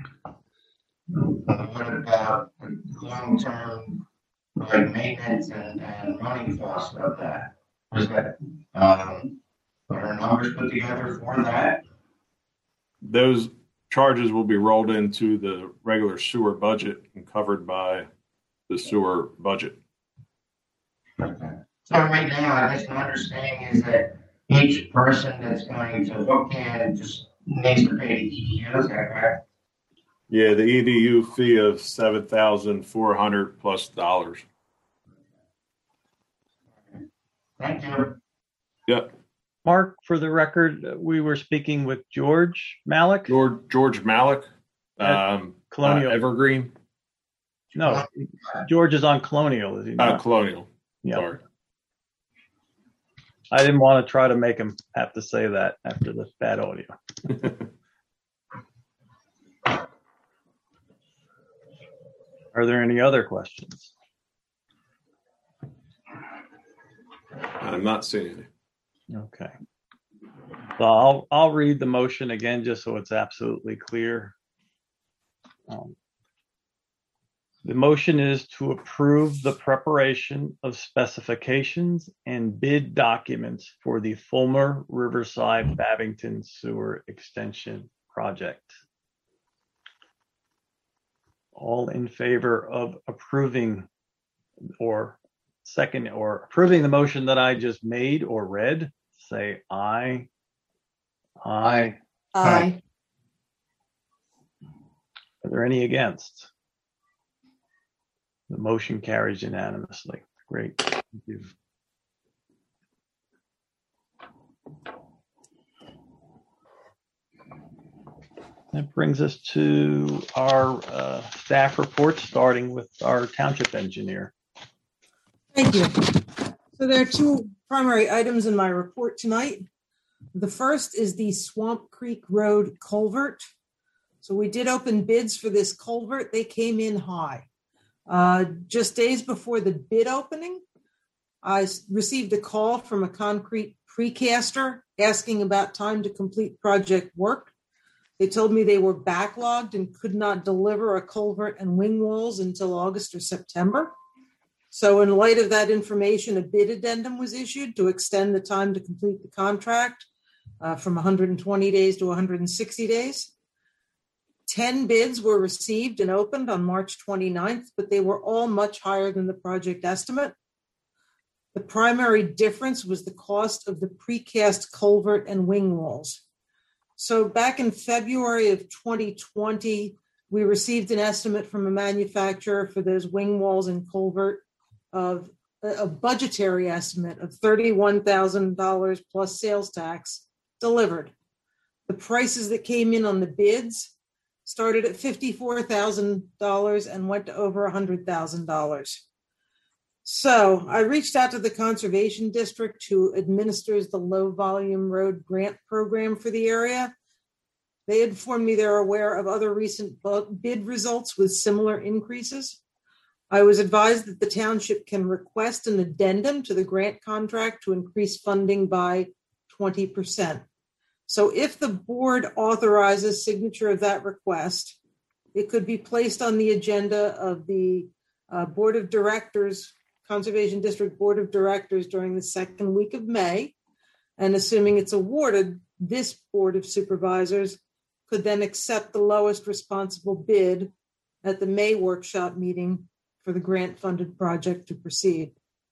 What about long-term like maintenance and running costs of that? Was that are numbers put together for that? Those charges will be rolled into the regular sewer budget and covered by the sewer budget. Okay. So right now, I guess my understanding is that each person that's going to hook in just needs to pay the EDU, is that correct? Yeah, the EDU fee of $7,400 plus dollars. Thank you. Yep. Mark, for the record, we were speaking with George Malik. George Malik, Colonial. Evergreen. No, George is on Colonial, is he not? Colonial. Yeah. Sorry. I didn't want to try to make him have to say that after the bad audio. Are there any other questions? I'm not seeing any. Okay. So I'll read the motion again just so it's absolutely clear. The motion is to approve the preparation of specifications and bid documents for the Fulmer Riverside Babington Sewer Extension Project. All in favor of approving or approving the motion that I just made or read, say aye. Aye. Aye. Are there any against? The motion carries unanimously. Great. Thank you. That brings us to our staff report, starting with our township engineer. Thank you. So there are two primary items in my report tonight. The first is the Swamp Creek Road culvert. So we did open bids for this culvert. They came in high. Just days before the bid opening, I received a call from a concrete precaster asking about time to complete project work. They told me they were backlogged and could not deliver a culvert and wing walls until August or September. So in light of that information, a bid addendum was issued to extend the time to complete the contract from 120 days to 160 days. 10 bids were received and opened on March 29th, but they were all much higher than the project estimate. The primary difference was the cost of the precast culvert and wing walls. So back in February of 2020, we received an estimate from a manufacturer for those wing walls and culvert of a budgetary estimate of $31,000 plus sales tax delivered. The prices that came in on the bids started at $54,000 and went to over $100,000. So I reached out to the Conservation District, who administers the low volume road grant program for the area. They informed me they're aware of other recent bid results with similar increases. I was advised that the township can request an addendum to the grant contract to increase funding by 20%. So if the board authorizes signature of that request, it could be placed on the agenda of the Board of Directors, Conservation District Board of Directors during the second week of May. And assuming it's awarded, this Board of Supervisors could then accept the lowest responsible bid at the May workshop meeting for the grant-funded project to proceed.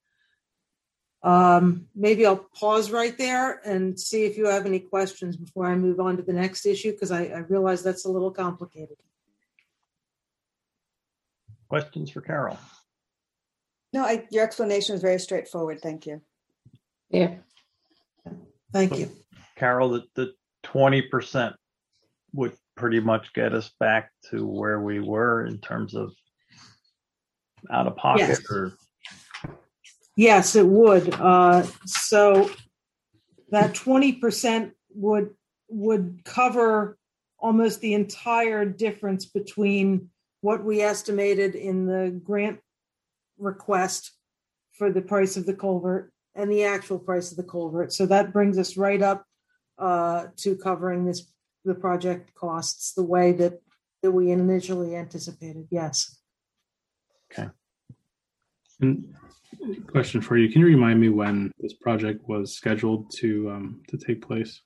Maybe I'll pause right there and see if you have any questions before I move on to the next issue, because I realize that's a little complicated. Questions for Carol? No, your explanation was very straightforward. Thank you. Yeah. Thank you. Carol, the 20% would pretty much get us back to where we were in terms of out of pocket. Yes. Or Yes, it would. So that 20% would cover almost the entire difference between what we estimated in the grant request for the price of the culvert and the actual price of the culvert. So that brings us right up to covering the project costs the way that we initially anticipated. Yes. Okay. And question for you: can you remind me when this project was scheduled to take place?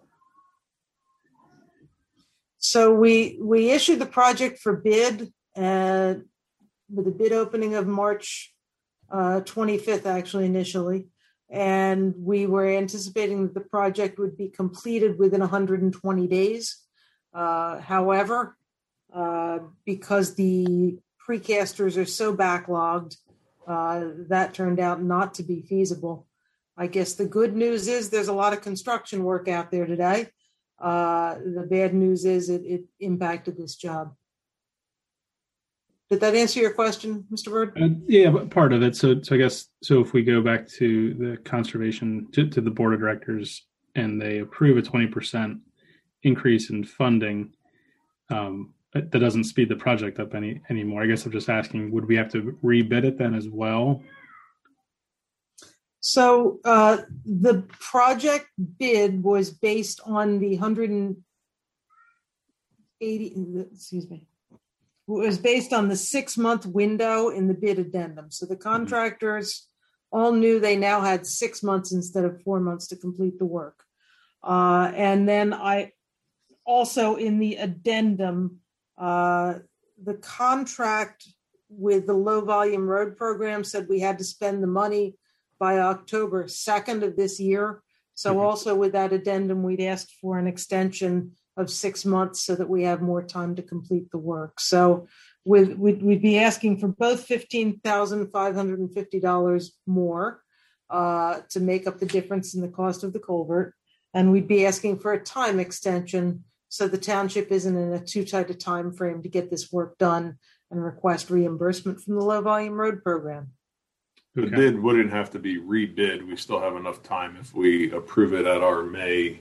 So we issued the project for bid with a bid opening of March 25th, actually, initially. And we were anticipating that the project would be completed within 120 days. However, because the precasters are so backlogged, that turned out not to be feasible. I guess the good news is there's a lot of construction work out there today. The bad news is it impacted this job. Did that answer your question, Mr. Bird? Yeah, but part of it. So I guess, so if we go back to the conservation, to the board of directors, and they approve a 20% increase in funding, that doesn't speed the project up anymore. I guess I'm just asking, would we have to rebid it then as well? So the project bid was based on the 180, excuse me, it was based on the 6-month window in the bid addendum. So the contractors all knew they now had 6 months instead of 4 months to complete the work. And then I also, in the addendum, the contract with the low volume road program said we had to spend the money by October 2nd of this year. So also with that addendum, we'd asked for an extension of 6 months so that we have more time to complete the work. So we'd be asking for both $15,550 more to make up the difference in the cost of the culvert. And we'd be asking for a time extension so the township isn't in a too tight a time frame to get this work done and request reimbursement from the low volume road program. The bid wouldn't have to be rebid. We still have enough time if we approve it at our May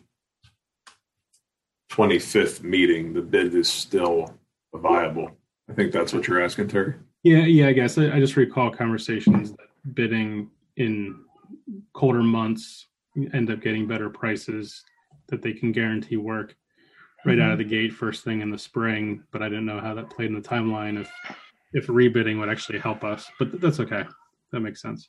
25th meeting. The bid is still viable. I think that's what you're asking, Terry. Yeah. I guess I just recall conversations that bidding in colder months end up getting better prices, that they can guarantee work right out of the gate first thing in the spring. But I didn't know how that played in the timeline, if rebidding would actually help us. But that's okay. That makes sense.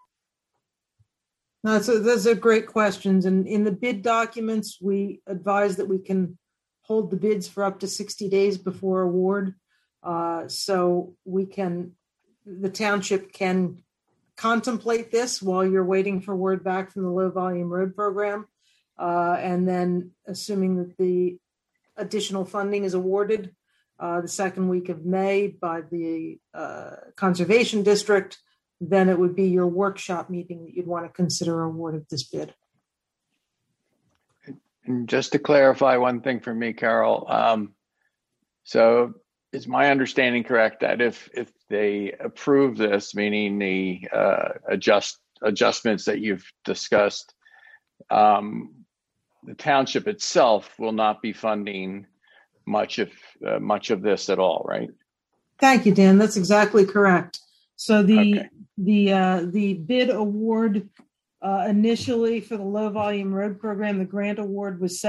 No, those are great questions. And in the bid documents, we advise that we can hold the bids for up to 60 days before award. So the township can contemplate this while you're waiting for word back from the low volume road program. And then assuming that the additional funding is awarded the second week of May by the Conservation District, then it would be your workshop meeting that you'd want to consider award of this bid. And just to clarify one thing for me, Carol, so is my understanding correct that if they approve this, meaning the adjustments that you've discussed, the township itself will not be funding much of this at all, right? Thank you, Dan. That's exactly correct. So the bid award initially for the low volume road program, the grant award was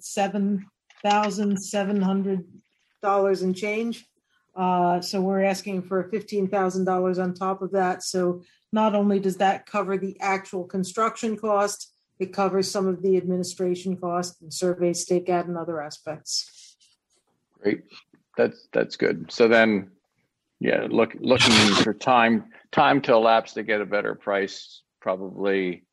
$77,700 and change. So we're asking for $15,000 on top of that. So not only does that cover the actual construction cost, it covers some of the administration costs and survey, stakeout, and other aspects. Great, that's good. So then, yeah, looking for time to elapse to get a better price, probably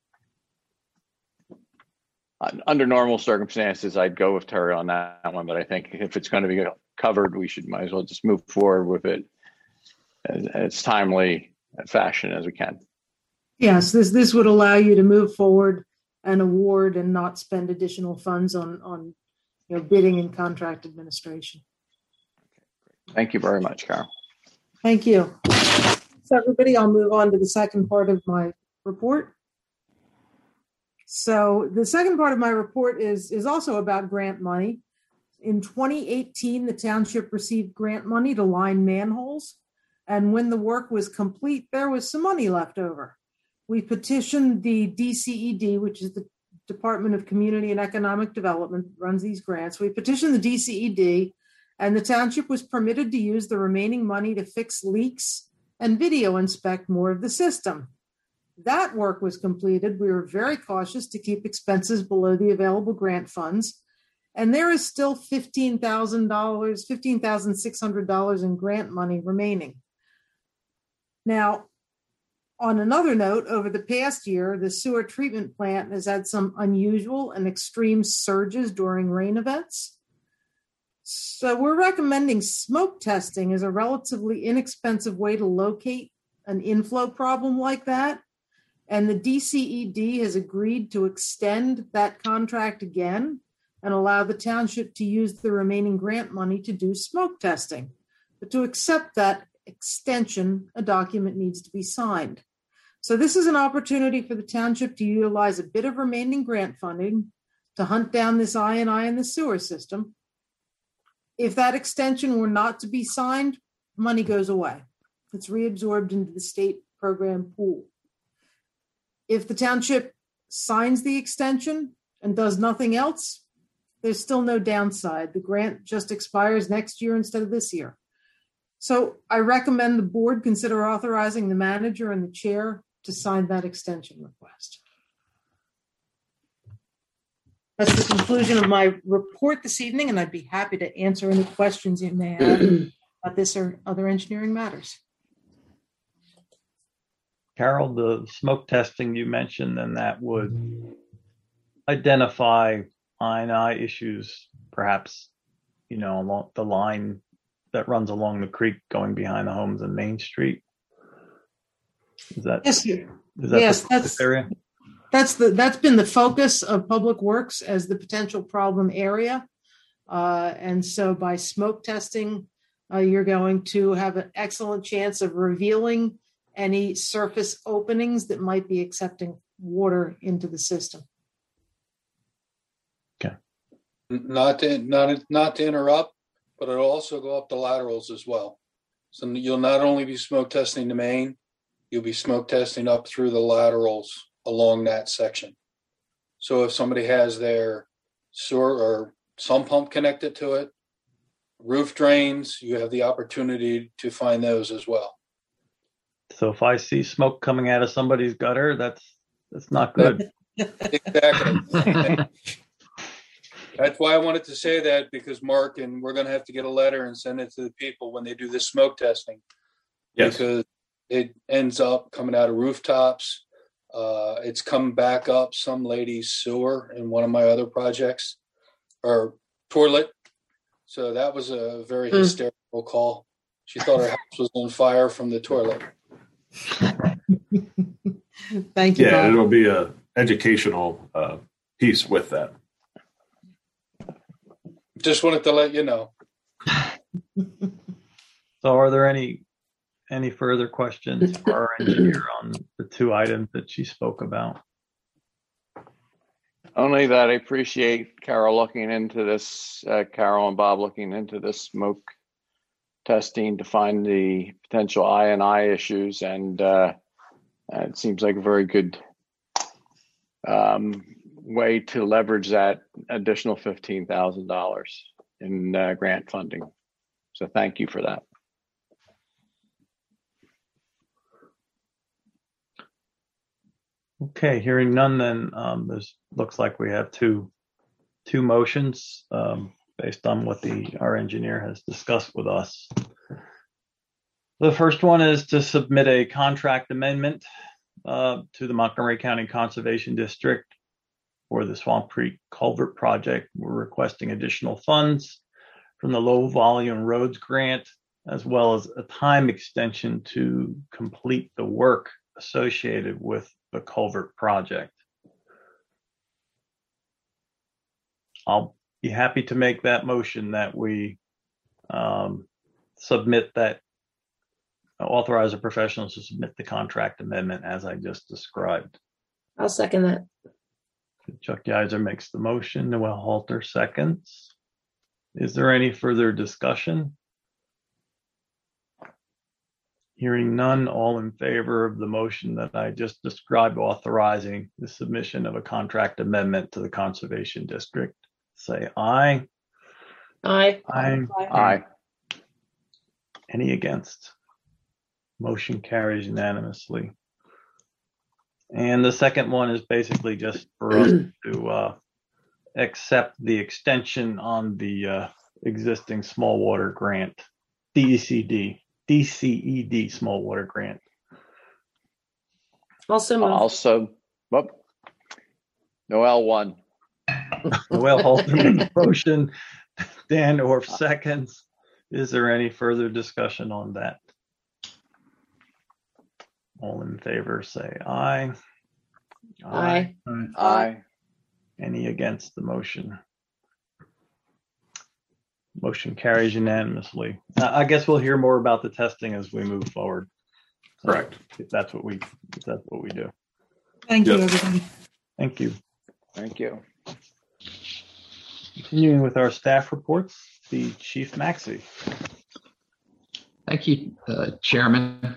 under normal circumstances, I'd go with Terry on that one. But I think if it's going to be covered, we might as well just move forward with it as timely a fashion as we can. Yes, this would allow you to move forward and award and not spend additional funds on bidding and contract administration. Thank you very much, Carol. Thank you. So everybody, I'll move on to the second part of my report. So the second part of my report is also about grant money. In 2018, the township received grant money to line manholes. And when the work was complete, there was some money left over. We petitioned the DCED, which is the Department of Community and Economic Development, runs these grants. We petitioned the DCED, and the township was permitted to use the remaining money to fix leaks and video inspect more of the system. That work was completed. We were very cautious to keep expenses below the available grant funds. And there is still $15,600 in grant money remaining. Now, on another note, over the past year, the sewer treatment plant has had some unusual and extreme surges during rain events. So we're recommending smoke testing as a relatively inexpensive way to locate an inflow problem like that. And the DCED has agreed to extend that contract again and allow the township to use the remaining grant money to do smoke testing. But to accept that extension, a document needs to be signed. So this is an opportunity for the township to utilize a bit of remaining grant funding to hunt down this I&I in the sewer system. If that extension were not to be signed, money goes away. It's reabsorbed into the state program pool. If the township signs the extension and does nothing else, there's still no downside. The grant just expires next year instead of this year. So I recommend the board consider authorizing the manager and the chair to sign that extension request. That's the conclusion of my report this evening, and I'd be happy to answer any questions you may have about this or other engineering matters. Carol, the smoke testing you mentioned, then that would identify I&I issues, perhaps, along the line that runs along the creek going behind the homes in Main Street. Is that, yes, sir. Is that yes, the area? That's been the focus of Public Works as the potential problem area. And so by smoke testing, you're going to have an excellent chance of revealing any surface openings that might be accepting water into the system. Okay. Not to interrupt, but it'll also go up the laterals as well. So you'll not only be smoke testing the main, you'll be smoke testing up through the laterals along that section. So if somebody has their sewer or sump pump connected to it, roof drains, you have the opportunity to find those as well. So if I see smoke coming out of somebody's gutter, that's not good. Exactly. That's why I wanted to say that, because Mark, and we're going to have to get a letter and send it to the people when they do this smoke testing. Yes. Because it ends up coming out of rooftops. It's come back up some lady's sewer in one of my other projects, or toilet. So that was a very hysterical call. She thought her house was on fire from the toilet. Thank you. Yeah, Bob. it'll be a educational piece with that. Just wanted to let you know. So are there any further questions for our engineer on the two items that she spoke about? Only that I appreciate Carol looking into this, Carol and Bob looking into this smoke testing to find the potential I&I issues, and it seems like a very good way to leverage that additional $15,000 in grant funding. So thank you for that. Okay, hearing none, then looks like we have two motions based on what our engineer has discussed with us. The first one is to submit a contract amendment to the Montgomery County Conservation District for the Swamp Creek Culvert Project. We're requesting additional funds from the Low Volume Roads Grant, as well as a time extension to complete the work associated with the culvert project. I'll be happy to make that motion that we authorize a professional to submit the contract amendment as I just described. I'll second that. Chuck Geiser makes the motion. Noel Halter seconds. Is there any further discussion? Hearing none, all in favor of the motion that I just described authorizing the submission of a contract amendment to the Conservation District, say aye. Aye. Aye. Aye. Any against? Motion carries unanimously. And the second one is basically just for us to accept the extension on the existing small water grant, DCED small water grant. Also moved. Also, Noel won. Noel Halter makes the motion. Dan Orff seconds. Is there any further discussion on that? All in favor, say aye. Aye. Aye. Any against the motion? Motion carries unanimously. I guess we'll hear more about the testing as we move forward. Correct. If that's what we do. Thank you, Yes. everybody. Thank you. Thank you. Continuing with our staff reports, the Chief Maxey. Thank you, Chairman.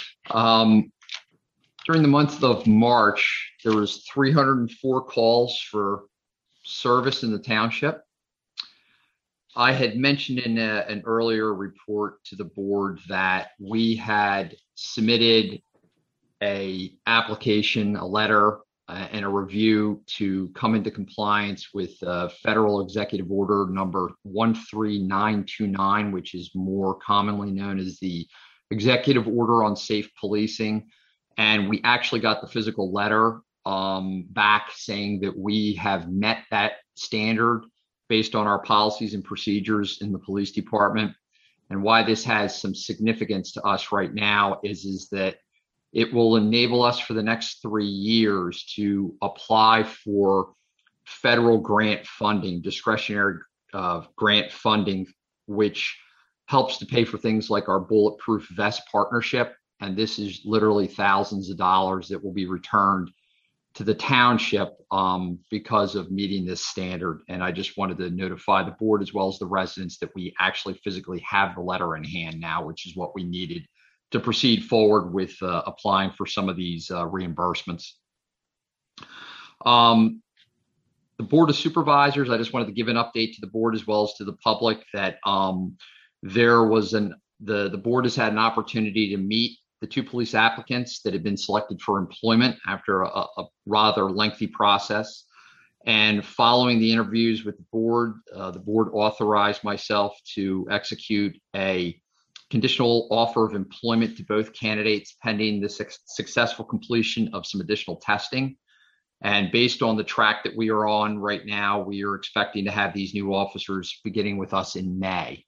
During the month of March, there was 304 calls for service in the township. I had mentioned in an earlier report to the board that we had submitted a application, a letter, and a review to come into compliance with Federal Executive Order number 13929, which is more commonly known as the Executive Order on Safe Policing. And we actually got the physical letter back saying that we have met that standard based on our policies and procedures in the police department. And why this has some significance to us right now is that it will enable us for the next 3 years to apply for federal grant funding, discretionary grant funding, which helps to pay for things like our Bulletproof Vest partnership. And this is literally thousands of dollars that will be returned to the township because of meeting this standard. And I just wanted to notify the board as well as the residents that we actually physically have the letter in hand now, which is what we needed to proceed forward with applying for some of these reimbursements. The Board of Supervisors, I just wanted to give an update to the board as well as to the public that there was the board has had an opportunity to meet the 2 police applicants that had been selected for employment after a rather lengthy process. And following the interviews with the board authorized myself to execute a conditional offer of employment to both candidates pending the successful completion of some additional testing. And based on the track that we are on right now, we are expecting to have these new officers beginning with us in May.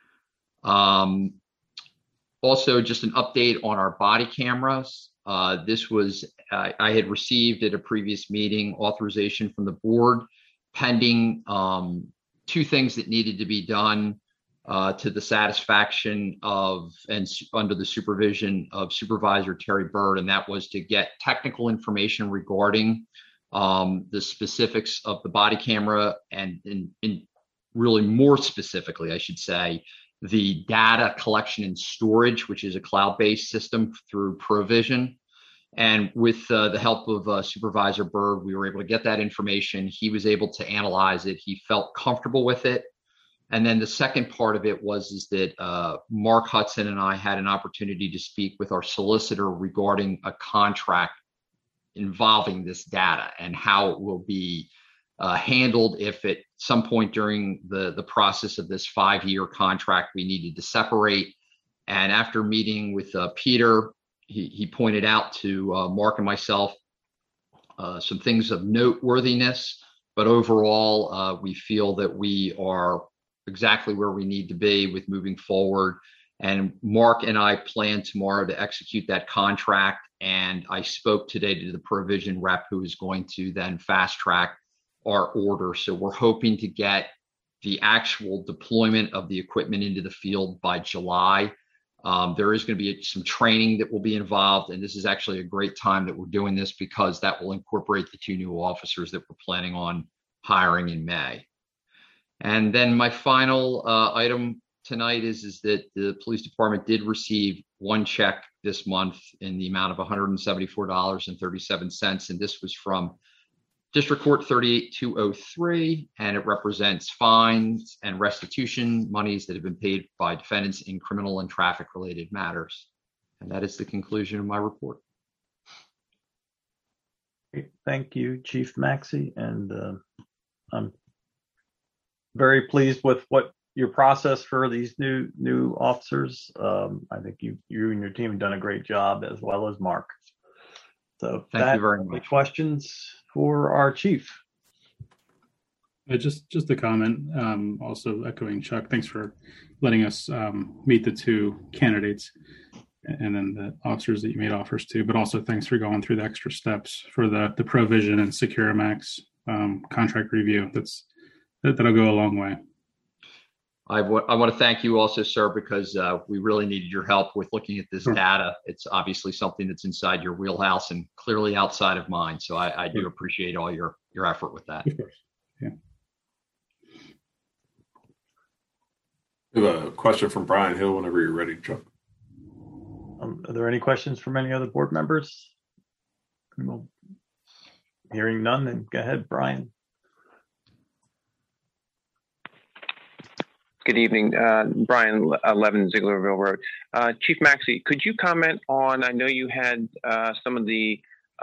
Also, just an update on our body cameras. This was, I had received at a previous meeting authorization from the board pending 2 things that needed to be done to the satisfaction of and under the supervision of Supervisor Terry Bird, and that was to get technical information regarding the specifics of the body camera and really more specifically, I should say, the data collection and storage, which is a cloud-based system through Provision. And with the help of Supervisor Bird, we were able to get that information. He was able to analyze it. He felt comfortable with it. And then the second part of it was that Mark Hudson and I had an opportunity to speak with our solicitor regarding a contract involving this data and how it will be handled if at some point during the process of this 5-year contract we needed to separate. And after meeting with Peter, he pointed out to Mark and myself some things of noteworthiness, but overall we feel that we are exactly where we need to be with moving forward. And Mark and I plan tomorrow to execute that contract. And I spoke today to the Provision rep who is going to then fast track our order. So we're hoping to get the actual deployment of the equipment into the field by July. There is going to be some training that will be involved. And this is actually a great time that we're doing this because that will incorporate the 2 new officers that we're planning on hiring in May. And then my final item tonight is that the police department did receive one check this month in the amount of $174.37. And this was from District Court 38203, and it represents fines and restitution monies that have been paid by defendants in criminal and traffic related matters. And that is the conclusion of my report. Great. Thank you, Chief Maxey. And I'm very pleased with what your process for these new officers. I think you and your team have done a great job, as well as Mark. So thank you very much. Questions for our chief? Just a comment. Also echoing Chuck, thanks for letting us meet the two candidates and then the officers that you made offers to, but also thanks for going through the extra steps for the Provision and Securamax contract review. That'll go a long way. I want to thank you also, sir, because we really needed your help with looking at this data. It's obviously something that's inside your wheelhouse and clearly outside of mine. So I do appreciate all your effort with that. Of course. Yeah. I have a question from Brian Hill whenever you're ready, Chuck. Are there any questions from any other board members? Well, hearing none, then go ahead, Brian. Good evening, Brian, 11 Zieglerville Road. Chief Maxey, could you comment on, I know you had some of the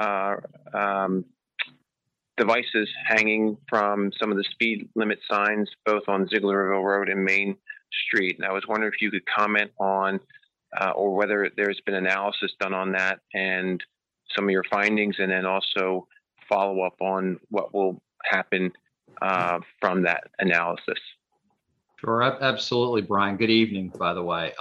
devices hanging from some of the speed limit signs, both on Zieglerville Road and Main Street. And I was wondering if you could comment on, or whether there's been analysis done on that and some of your findings, and then also follow up on what will happen from that analysis. Sure, absolutely, Brian. Good evening, by the way.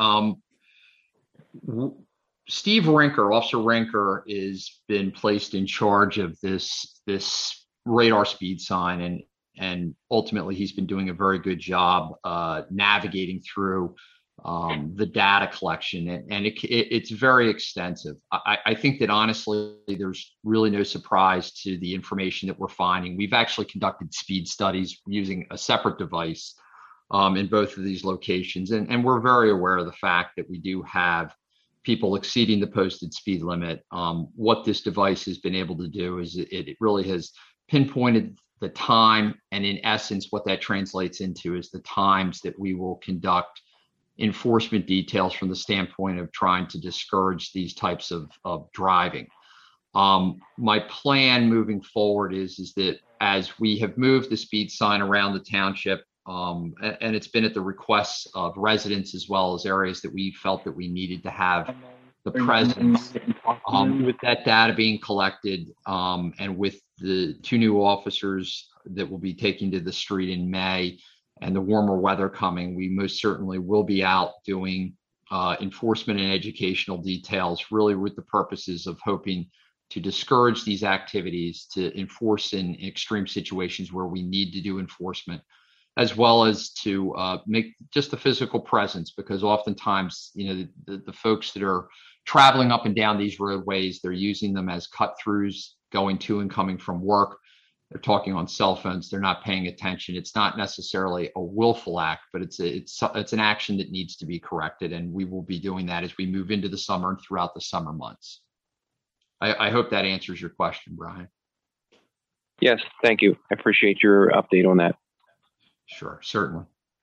Steve Rinker, Officer Rinker, has been placed in charge of this radar speed sign, and ultimately he's been doing a very good job navigating through the data collection, and it's very extensive. I think that honestly, there's really no surprise to the information that we're finding. We've actually conducted speed studies using a separate device in both of these locations. And we're very aware of the fact that we do have people exceeding the posted speed limit. What this device has been able to do is it really has pinpointed the time. And in essence, what that translates into is the times that we will conduct enforcement details from the standpoint of trying to discourage these types of driving. My plan moving forward is that as we have moved the speed sign around the township, and it's been at the requests of residents as well as areas that we felt that we needed to have the presence. With that data being collected, and with the two new officers that will be taking to the street in May and the warmer weather coming, we most certainly will be out doing enforcement and educational details, really with the purposes of hoping to discourage these activities, to enforce in extreme situations where we need to do enforcement, as well as to make just the physical presence, because oftentimes, the folks that are traveling up and down these roadways, they're using them as cut throughs, going to and coming from work. They're talking on cell phones. They're not paying attention. It's not necessarily a willful act, but it's an action that needs to be corrected. And we will be doing that as we move into the summer and throughout the summer months. I hope that answers your question, Brian. Yes, thank you. I appreciate your update on that. Sure, certainly.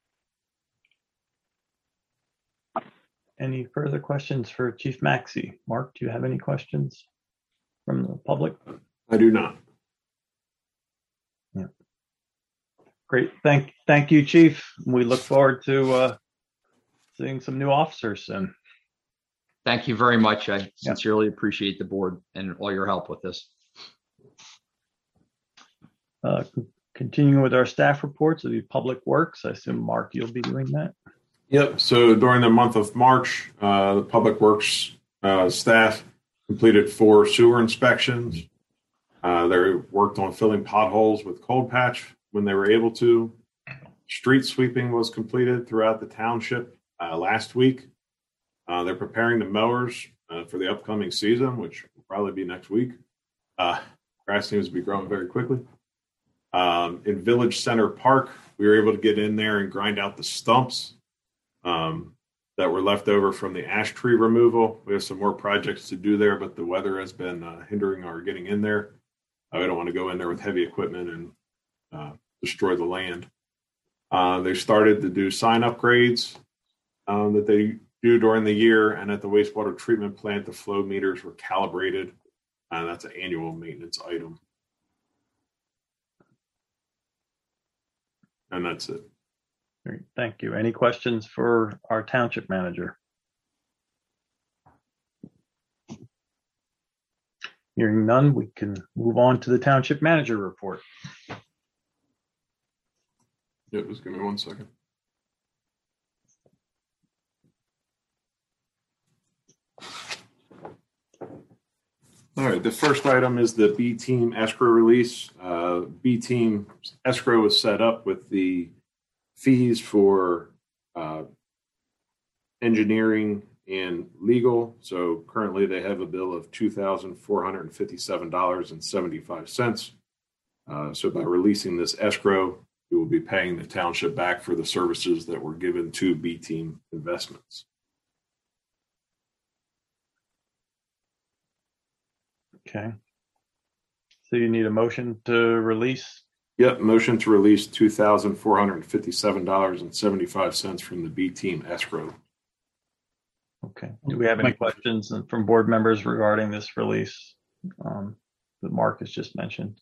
Any further questions for Chief Maxey? Mark, do you have any questions from the public? I do not. Yeah. Great. Thank you, Chief. We look forward to seeing some new officers soon. Thank you very much. I sincerely appreciate the board and all your help with this. Continuing with our staff reports of the Public Works, I assume, Mark, you'll be doing that? Yep. So during the month of March, the Public Works staff completed 4 sewer inspections. They worked on filling potholes with cold patch when they were able to. Street sweeping was completed throughout the township last week. They're preparing the mowers for the upcoming season, which will probably be next week. Grass seems to be growing very quickly. In Village Center Park, we were able to get in there and grind out the stumps that were left over from the ash tree removal. We have some more projects to do there, but the weather has been hindering our getting in there. We don't want to go in there with heavy equipment and destroy the land. They started to do sign upgrades that they do during the year, and at the wastewater treatment plant, the flow meters were calibrated, and that's an annual maintenance item. And that's it. Great, thank you. Any questions for our township manager? Hearing none, we can move on to the township manager report. Yeah, just give me 1 second. All right, the first item is the B Team escrow release. B Team escrow was set up with the fees for engineering and legal. So currently they have a bill of $2,457.75. So by releasing this escrow, we will be paying the township back for the services that were given to B Team Investments. Okay. So you need a motion to release? Yep, motion to release $2,457.75 from the B Team escrow. Okay. Do we have any questions from board members regarding this release that Mark has just mentioned?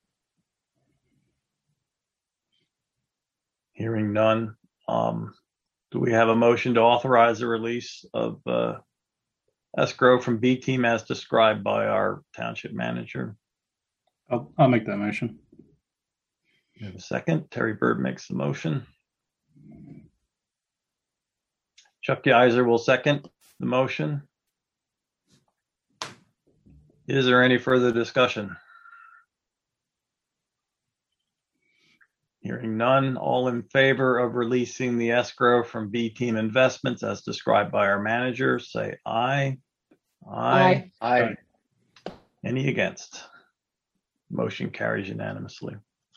Hearing none. Do we have a motion to authorize the release of escrow from B Team as described by our township manager? I'll make that motion. We have a second. Terry Bird makes the motion. Chuck Geiser will second the motion. Is there any further discussion? Hearing none, all in favor of releasing the escrow from B Team Investments as described by our manager, say aye. Aye. Aye. Any against? Motion carries unanimously.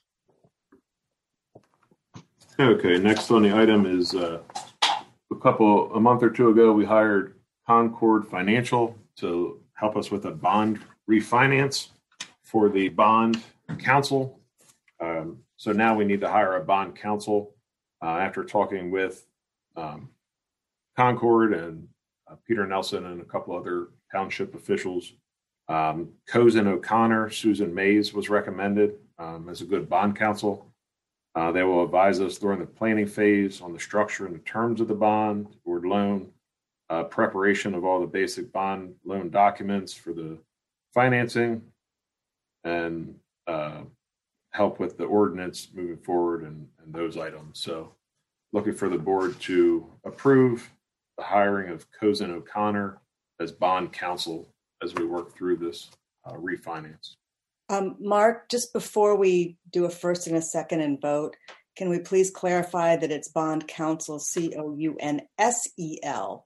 Okay, next on the item is a month or two ago, we hired Concord Financial to help us with a bond refinance for the bond counsel. So now we need to hire a bond counsel after talking with Concord and Peter Nelson and a couple other township officials. Cozen O'Connor, Susan Mays was recommended as a good bond counsel. They will advise us during the planning phase on the structure and the terms of the bond or loan, preparation of all the basic bond loan documents for the financing, and help with the ordinance moving forward and those items. So looking for the board to approve the hiring of Cozen O'Connor as bond counsel as we work through this refinance. Mark, just before we do a first and a second and vote, can we please clarify that it's bond counsel, COUNSEL?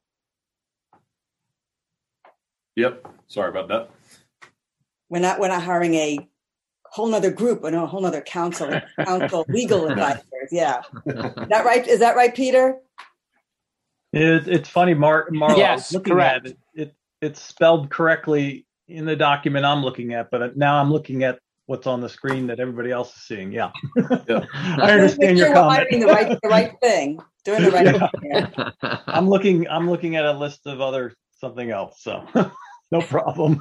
Yep. Sorry about that. We're not hiring a whole nother group and a whole nother council legal advisors. Yeah. Is that right, Peter? It's funny, Marla, Yes, looking correct. at it, it's spelled correctly in the document I'm looking at, but now I'm looking at what's on the screen that everybody else is seeing. Yeah. Yeah. I understand your comment. We're hiring the right thing, doing the right thing. I'm looking at a list of other something else, so no problem.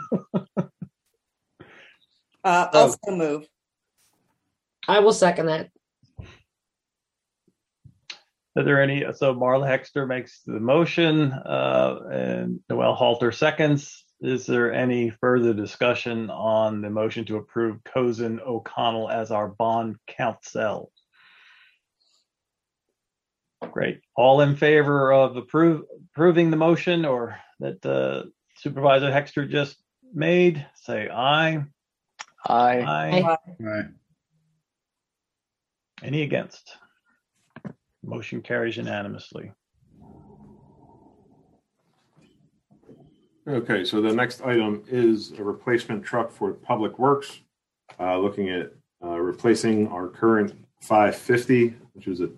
Also move. I will second that. Are there any? So Marla Hexter makes the motion, and Noel Halter seconds. Is there any further discussion on the motion to approve Cozen O'Connell as our bond counsel? Great. All in favor of approving the motion or that Supervisor Hexter just made, say aye. Aye. Aye. Aye. Any against? Motion carries unanimously. Okay, so the next item is a replacement truck for Public Works. Looking at replacing our current 550, which is a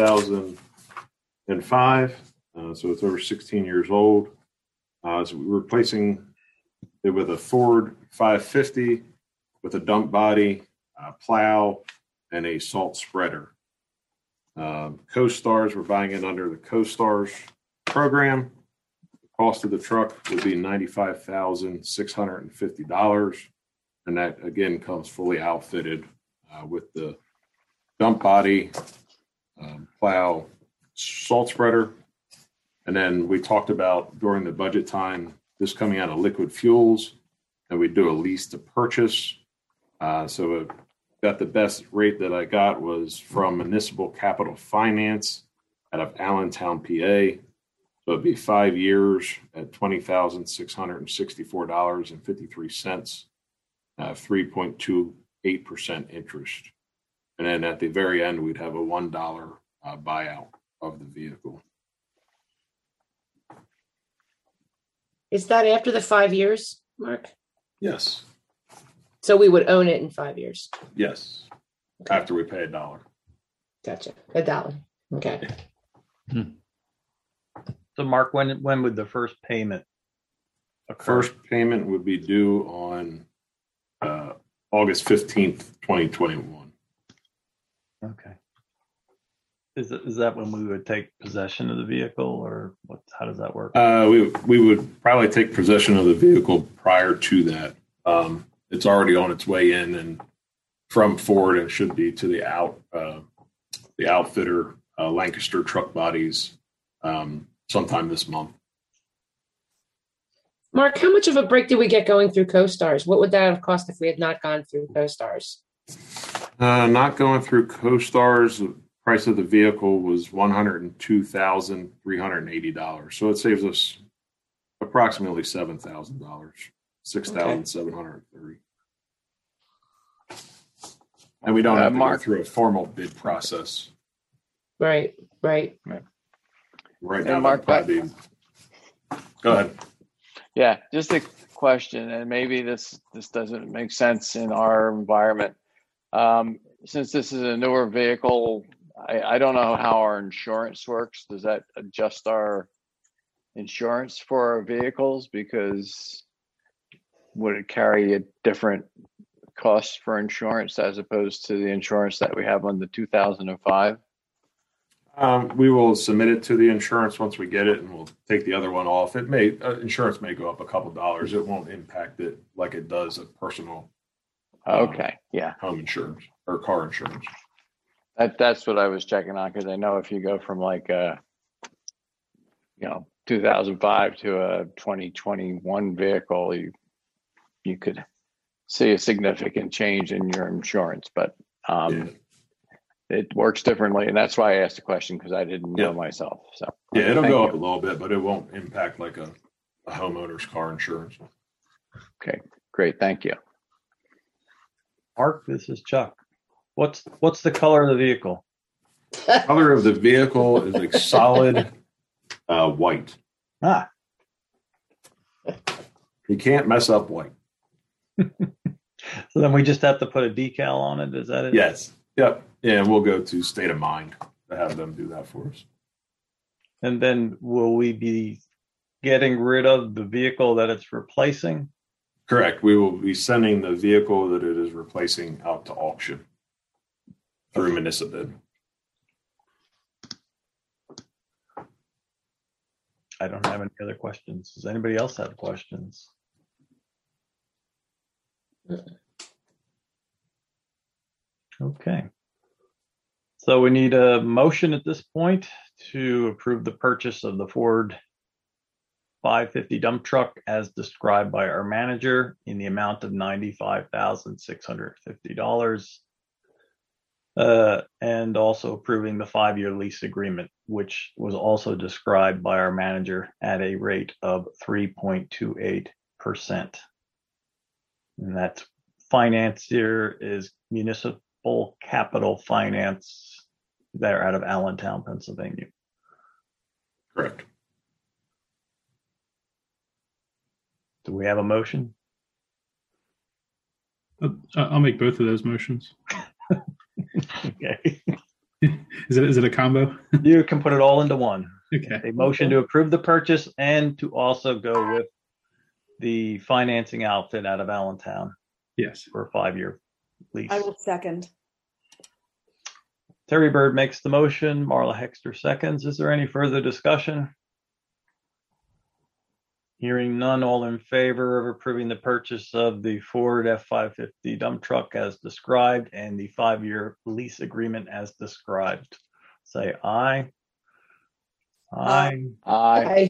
2005. So it's over 16 years old. So we're replacing it with a Ford 550 with a dump body, plow, and a salt spreader. Co-Stars, we're buying it under the Co-Stars program. The cost of the truck would be $95,650. And that, again, comes fully outfitted with the dump body, plow, salt spreader. And then we talked about during the budget time, this coming out of liquid fuels, and we do a lease to purchase. So got the best rate that I got was from Municipal Capital Finance out of Allentown, PA. So it'd be 5 years at $20,664.53, 3.28% interest. And then at the very end, we'd have a $1 buyout of the vehicle. Is that after the 5 years, Mark? Yes. So we would own it in 5 years. Yes. Okay. After we pay $1. Gotcha. $1. Okay. So Mark, when would the first payment occur? First payment would be due on August 15th, 2021. Okay. Is that when we would take possession of the vehicle, or how does that work? We would probably take possession of the vehicle prior to that. It's already on its way in and from Ford, and should be to the outfitter, Lancaster Truck Bodies, sometime this month. Mark, how much of a break did we get going through Co-Stars? What would that have cost if we had not gone through Co-Stars? Not going through Co-Stars, the price of the vehicle was $102,380. So it saves us approximately $7,000, $6,730. And we don't have to go through a formal bid process. Right. Right now, Mark, go ahead. Yeah, just a question, and maybe this doesn't make sense in our environment. Since this is a newer vehicle, I don't know how our insurance works. Does that adjust our insurance for our vehicles? Because would it carry a different cost for insurance as opposed to the insurance that we have on the 2005? We will submit it to the insurance once we get it, and we'll take the other one off. It may insurance may go up a couple dollars. It won't impact it like it does a personal home insurance or car insurance. That's what I was checking on, because I know if you go from like 2005 to a 2021 vehicle, you could see a significant change in your insurance, but it works differently, and that's why I asked the question, because I didn't know myself. So it'll go up a little bit, but it won't impact like a homeowner's car insurance. Okay, great, thank you. Mark, this is Chuck. What's the color of the vehicle? Color of the vehicle is like solid white. You can't mess up white. So then we just have to put a decal on it. Is that it? Yes. Yep. Yeah, and we'll go to State of Mind to have them do that for us. And then will we be getting rid of the vehicle that it's replacing? Correct. We will be sending the vehicle that it is replacing out to auction through Municipal. I don't have any other questions. Does anybody else have questions? Okay. So we need a motion at this point to approve the purchase of the Ford 550 dump truck as described by our manager in the amount of $95,650. And also approving the 5-year lease agreement, which was also described by our manager at a rate of 3.28%. And that financier is Municipal Capital Finance. They're out of Allentown, Pennsylvania. Correct. Do we have a motion? I'll make both of those motions. Okay. Is it a combo? You can put it all into one. Okay. A motion to approve the purchase and to also go with the financing outfit out of Allentown Yes. for a 5-year lease. I will second. Terry Bird makes the motion. Marla Hexter seconds. Is there any further discussion? Hearing none, all in favor of approving the purchase of the Ford F-550 dump truck as described and the 5-year lease agreement as described, say aye. Aye. Aye.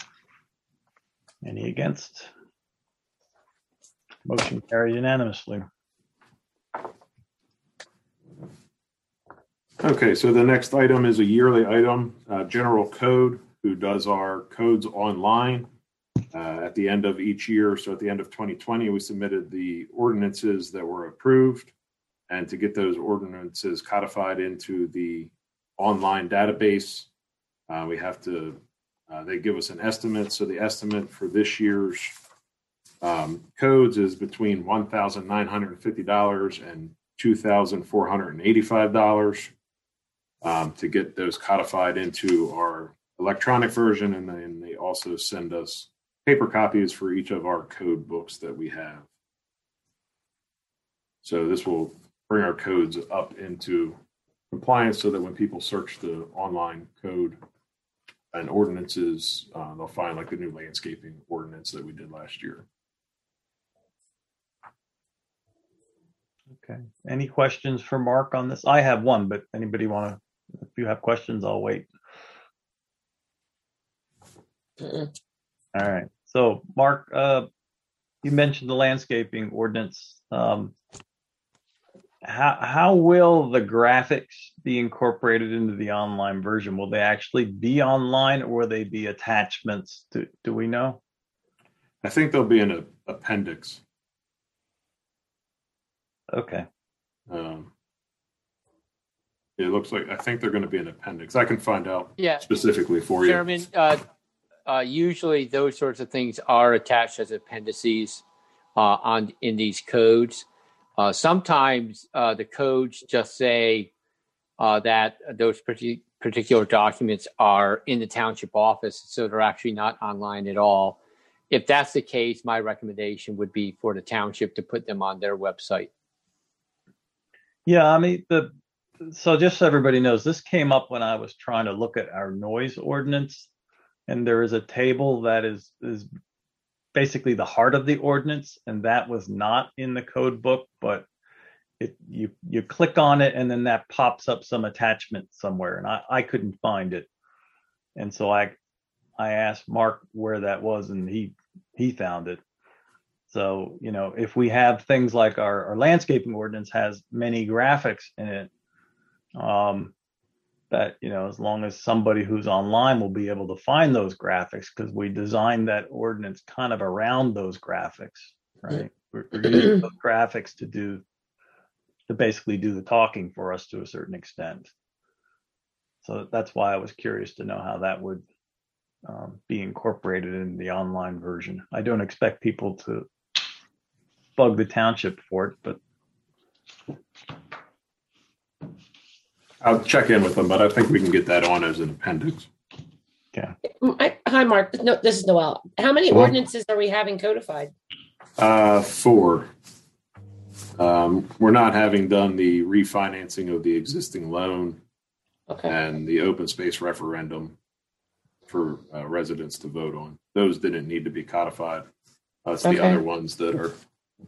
Any against? Motion carried unanimously. Okay, so the next item is a yearly item. General Code, who does our codes online. At the end of each year, so at the end of 2020, we submitted the ordinances that were approved. And to get those ordinances codified into the online database, we have to, they give us an estimate. So the estimate for this year's codes is between $1,950 and $2,485 to get those codified into our electronic version. And then they also send us paper copies for each of our code books that we have. So this will bring our codes up into compliance so that when people search the online code and ordinances, they'll find like the new landscaping ordinance that we did last year. Okay. Any questions for Mark on this? I have one, but anybody want to, if you have questions, I'll wait. All right. So, Mark, you mentioned the landscaping ordinance. How will the graphics be incorporated into the online version? Will they actually be online, or will they be attachments? Do we know? I think there'll be an appendix. Okay. It looks like, I think they're going to be an appendix. I can find out specifically for you. Chairman, usually those sorts of things are attached as appendices in these codes. Sometimes the codes just say that those particular documents are in the township office, so they're actually not online at all. If that's the case, my recommendation would be for the township to put them on their website. Yeah, I mean, so just so everybody knows, this came up when I was trying to look at our noise ordinance, and there is a table that is basically the heart of the ordinance, and that was not in the code book, but you click on it, and then that pops up some attachment somewhere, and I couldn't find it, and so I asked Mark where that was, and he found it. So, you know, if we have things like our landscaping ordinance has many graphics in it, that, you know, as long as somebody who's online will be able to find those graphics, because we designed that ordinance kind of around those graphics, right? We're using those graphics to basically do the talking for us to a certain extent. So that's why I was curious to know how that would be incorporated in the online version. I don't expect people to bug the township for it, but I'll check in with them, but I think we can get that on as an appendix. Okay. Hi, Mark. No, this is Noelle. How many ordinances are we having codified? 4. We're not having done the refinancing of the existing loan and the open space referendum for residents to vote on. Those didn't need to be codified. It's the other ones that are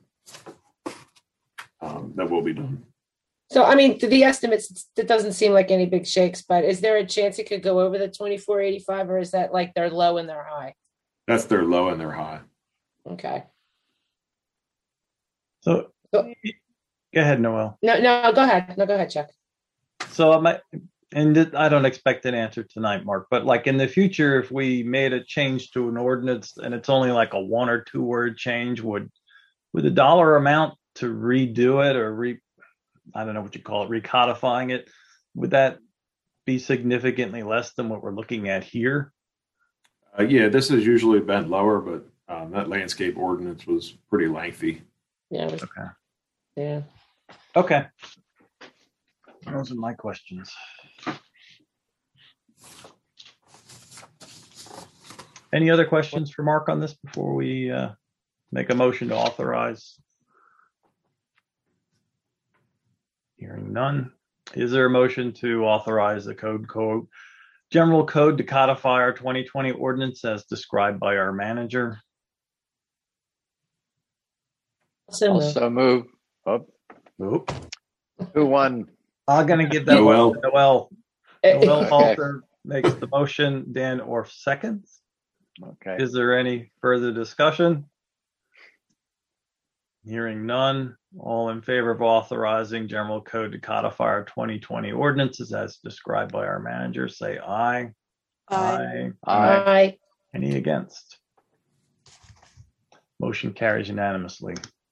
that will be done. So, I mean, to the estimates, it doesn't seem like any big shakes, but is there a chance it could go over the 2485, or is that like they're low and they're high? That's their low and their high. Okay. So go ahead, Noelle. No, go ahead. No, go ahead, Chuck. So I don't expect an answer tonight, Mark, but like in the future, if we made a change to an ordinance and it's only like a 1 or 2 word change, would the dollar amount to redo it or I don't know what you call it, recodifying it, would that be significantly less than what we're looking at here? Yeah, this has usually been lower, but that landscape ordinance was pretty lengthy. Yeah. Okay. Yeah. Okay. Those are my questions. Any other questions for Mark on this before we make a motion to authorize? Hearing none. Is there a motion to authorize the general code to codify our 2020 ordinance as described by our manager? Also move. Oh, Nope. who won? I'm going to give that Noel. one to Noel. Noel Okay. Halter makes the motion. Dan Orff seconds. Okay. Is there any further discussion? Hearing none. All in favor of authorizing general code to codify our 2020 ordinances as described by our manager, say aye. Aye. Aye. Any against? Motion carries unanimously.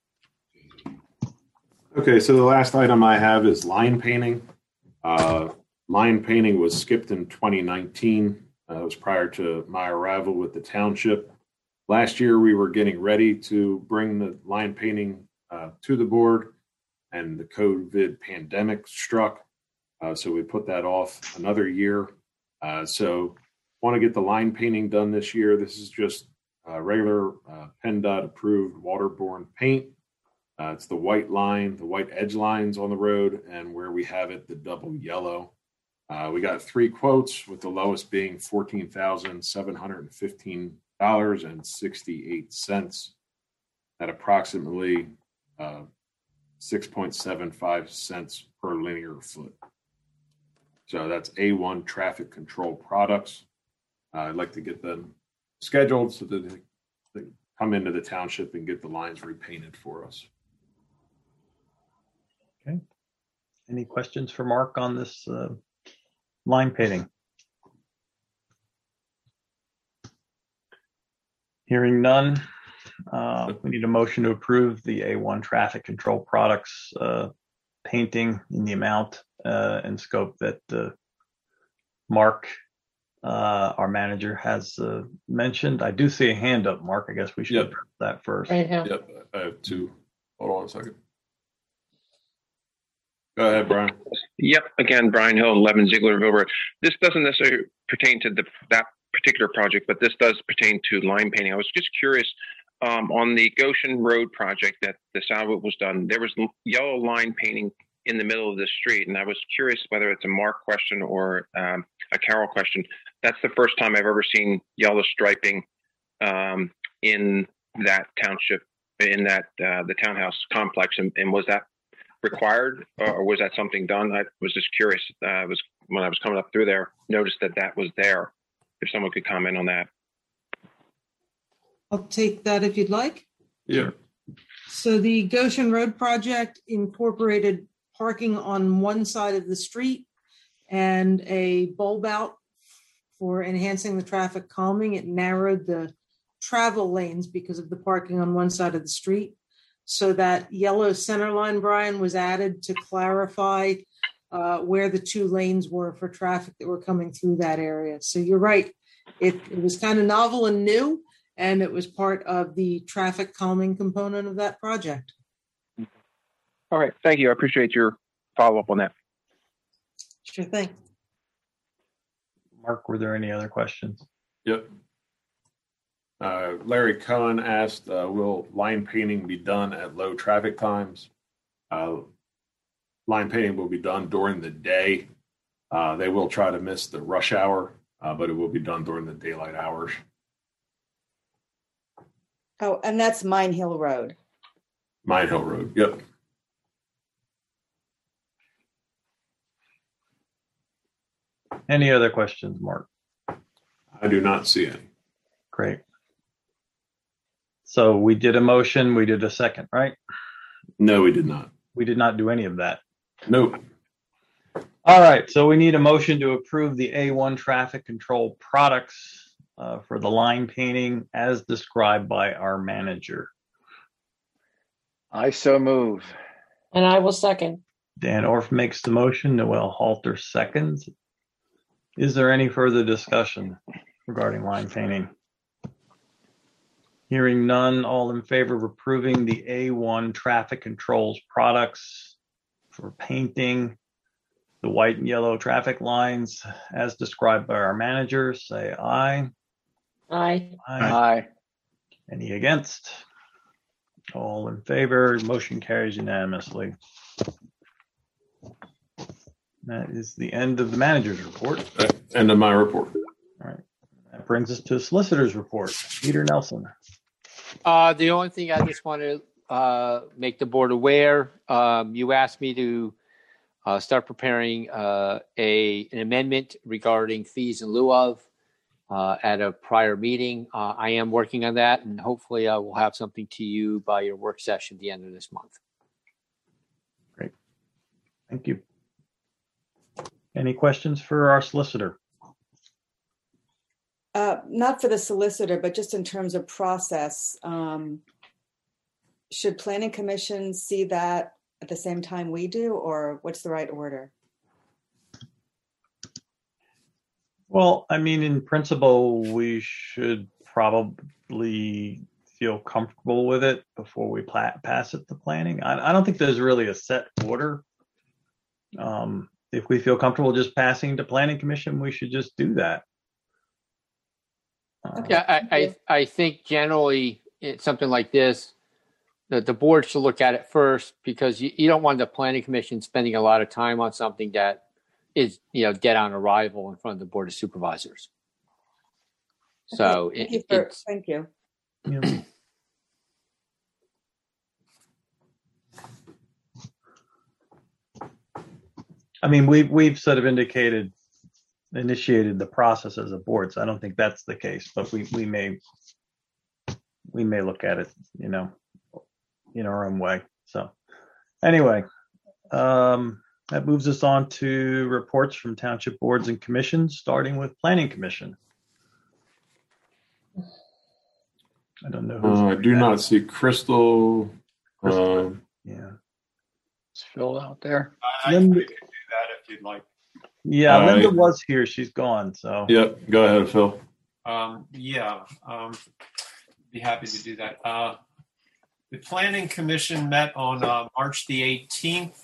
Okay, so the last item I have is line painting. Line painting was skipped in 2019. It was prior to my arrival with the township. Last year, we were getting ready to bring the line painting to the board, and the COVID pandemic struck. So we put that off another year. So want to get the line painting done this year. This is just regular PennDOT approved waterborne paint. It's the white line, the white edge lines on the road, and where we have it, the double yellow. We got 3 quotes, with the lowest being $14,715.68 at approximately 6.75 cents per linear foot. So that's A1 Traffic Control Products. I'd like to get them scheduled so that they come into the township and get the lines repainted for us. Okay. Any questions for Mark on this line painting? Hearing none. We need a motion to approve the A1 Traffic Control Products painting in the amount and scope that Mark, our manager, has mentioned. I do see a hand up, Mark. I guess we should address that first. Right here. Yep, I have 2. Hold on a second. Go ahead, Brian. Yep. Again, Brian Hill, 11 Zieglerville Road. This doesn't necessarily pertain to that particular project, but this does pertain to line painting. I was just curious, on the Goshen Road project that the salvage was done, there was yellow line painting in the middle of the street. And I was curious whether it's a Mark question or a Carol question. That's the first time I've ever seen yellow striping in that township, in that the townhouse complex. And was that required, or was that something done? I was just curious. When I was coming up through there, noticed that was there. If someone could comment on that. I'll take that if you'd like. Yeah. So the Goshen Road project incorporated parking on one side of the street and a bulb out for enhancing the traffic calming. It narrowed the travel lanes because of the parking on one side of the street. So that yellow center line, Brian, was added to clarify where the 2 lanes were for traffic that were coming through that area. So you're right. It was kind of novel and new, and it was part of the traffic calming component of that project. All right. Thank you. I appreciate your follow-up on that. Sure thing. Mark, were there any other questions? Yep. Larry Cohen asked, will line painting be done at low traffic times? Line painting will be done during the day. They will try to miss the rush hour, but it will be done during the daylight hours. Oh, and that's Mine Hill Road. Mine Hill Road, yep. Any other questions, Mark? I do not see any. Great. So we did a motion, we did a second, right? No, we did not. We did not do any of that. Nope. All right, so we need a motion to approve the A1 Traffic Control Products for the line painting as described by our manager. I so move. And I will second. Dan Orff makes the motion. Noel Halter seconds. Is there any further discussion regarding line painting? Hearing none, all in favor of approving the A1 traffic controls products for painting the white and yellow traffic lines as described by our manager, say aye. Aye. Aye. Any against? All in favor, motion carries unanimously. That is the end of the manager's report. End of my report. All right. That brings us to solicitor's report. Peter Nelson. The only thing I just want to make the board aware, you asked me to start preparing an amendment regarding fees in lieu of at a prior meeting. I am working on that, and hopefully I will have something to you by your work session at the end of this month. Great. Thank you. Any questions for our solicitor? Not for the solicitor, but just in terms of process. Should Planning Commission see that at the same time we do, or what's the right order? Well, I mean, in principle, we should probably feel comfortable with it before we pass it to planning. I don't think there's really a set order. If we feel comfortable just passing to Planning Commission, we should just do that. I think generally it's something like this, that the board should look at it first, because you don't want the Planning Commission spending a lot of time on something that is, dead on arrival in front of the Board of Supervisors. So thank you. Yeah. I mean, we've sort of initiated the process as a board, so I don't think that's the case, but we may look at it, in our own way. So anyway, that moves us on to reports from township boards and commissions, starting with Planning Commission. I don't know. I do not see Crystal. Yeah. It's Phil out there. I could do that if you'd like. Yeah, Linda was here. She's gone. So. Yep. Go ahead, Phil. Be happy to do that. The Planning Commission met on March the 18th,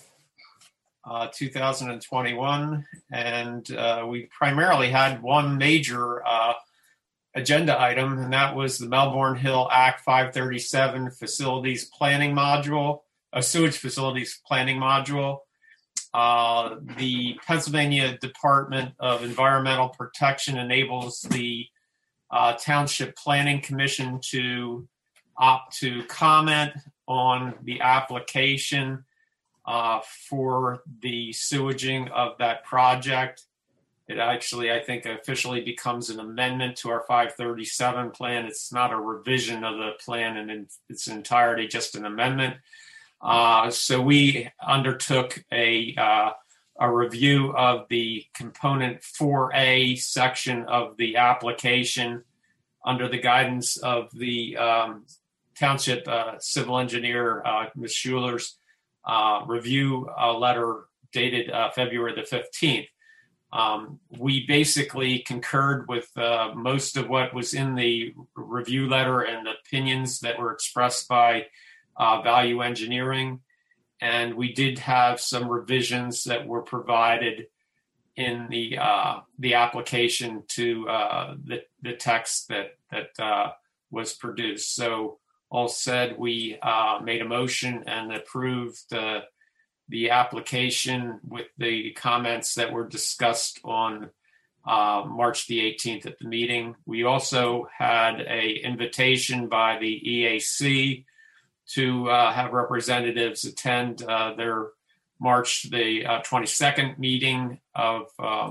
2021, and we primarily had one major agenda item, and that was the Melbourne Hill Act 537 facilities planning module, a sewage facilities planning module. The Pennsylvania Department of Environmental Protection enables the Township Planning Commission to opt to comment on the application for the sewaging of that project. It actually, I think, officially becomes an amendment to our 537 plan. It's not a revision of the plan in its entirety, just an amendment. So we undertook a review of the component 4A section of the application under the guidance of the township civil engineer, Ms. Schuler's review letter dated February the 15th. We basically concurred with most of what was in the review letter and the opinions that were expressed by Value Engineering, and we did have some revisions that were provided in the application to the text that was produced. So all said, we made a motion and approved the application with the comments that were discussed on March the 18th at the meeting. We also had an invitation by the EAC to have representatives attend their March the 22nd meeting of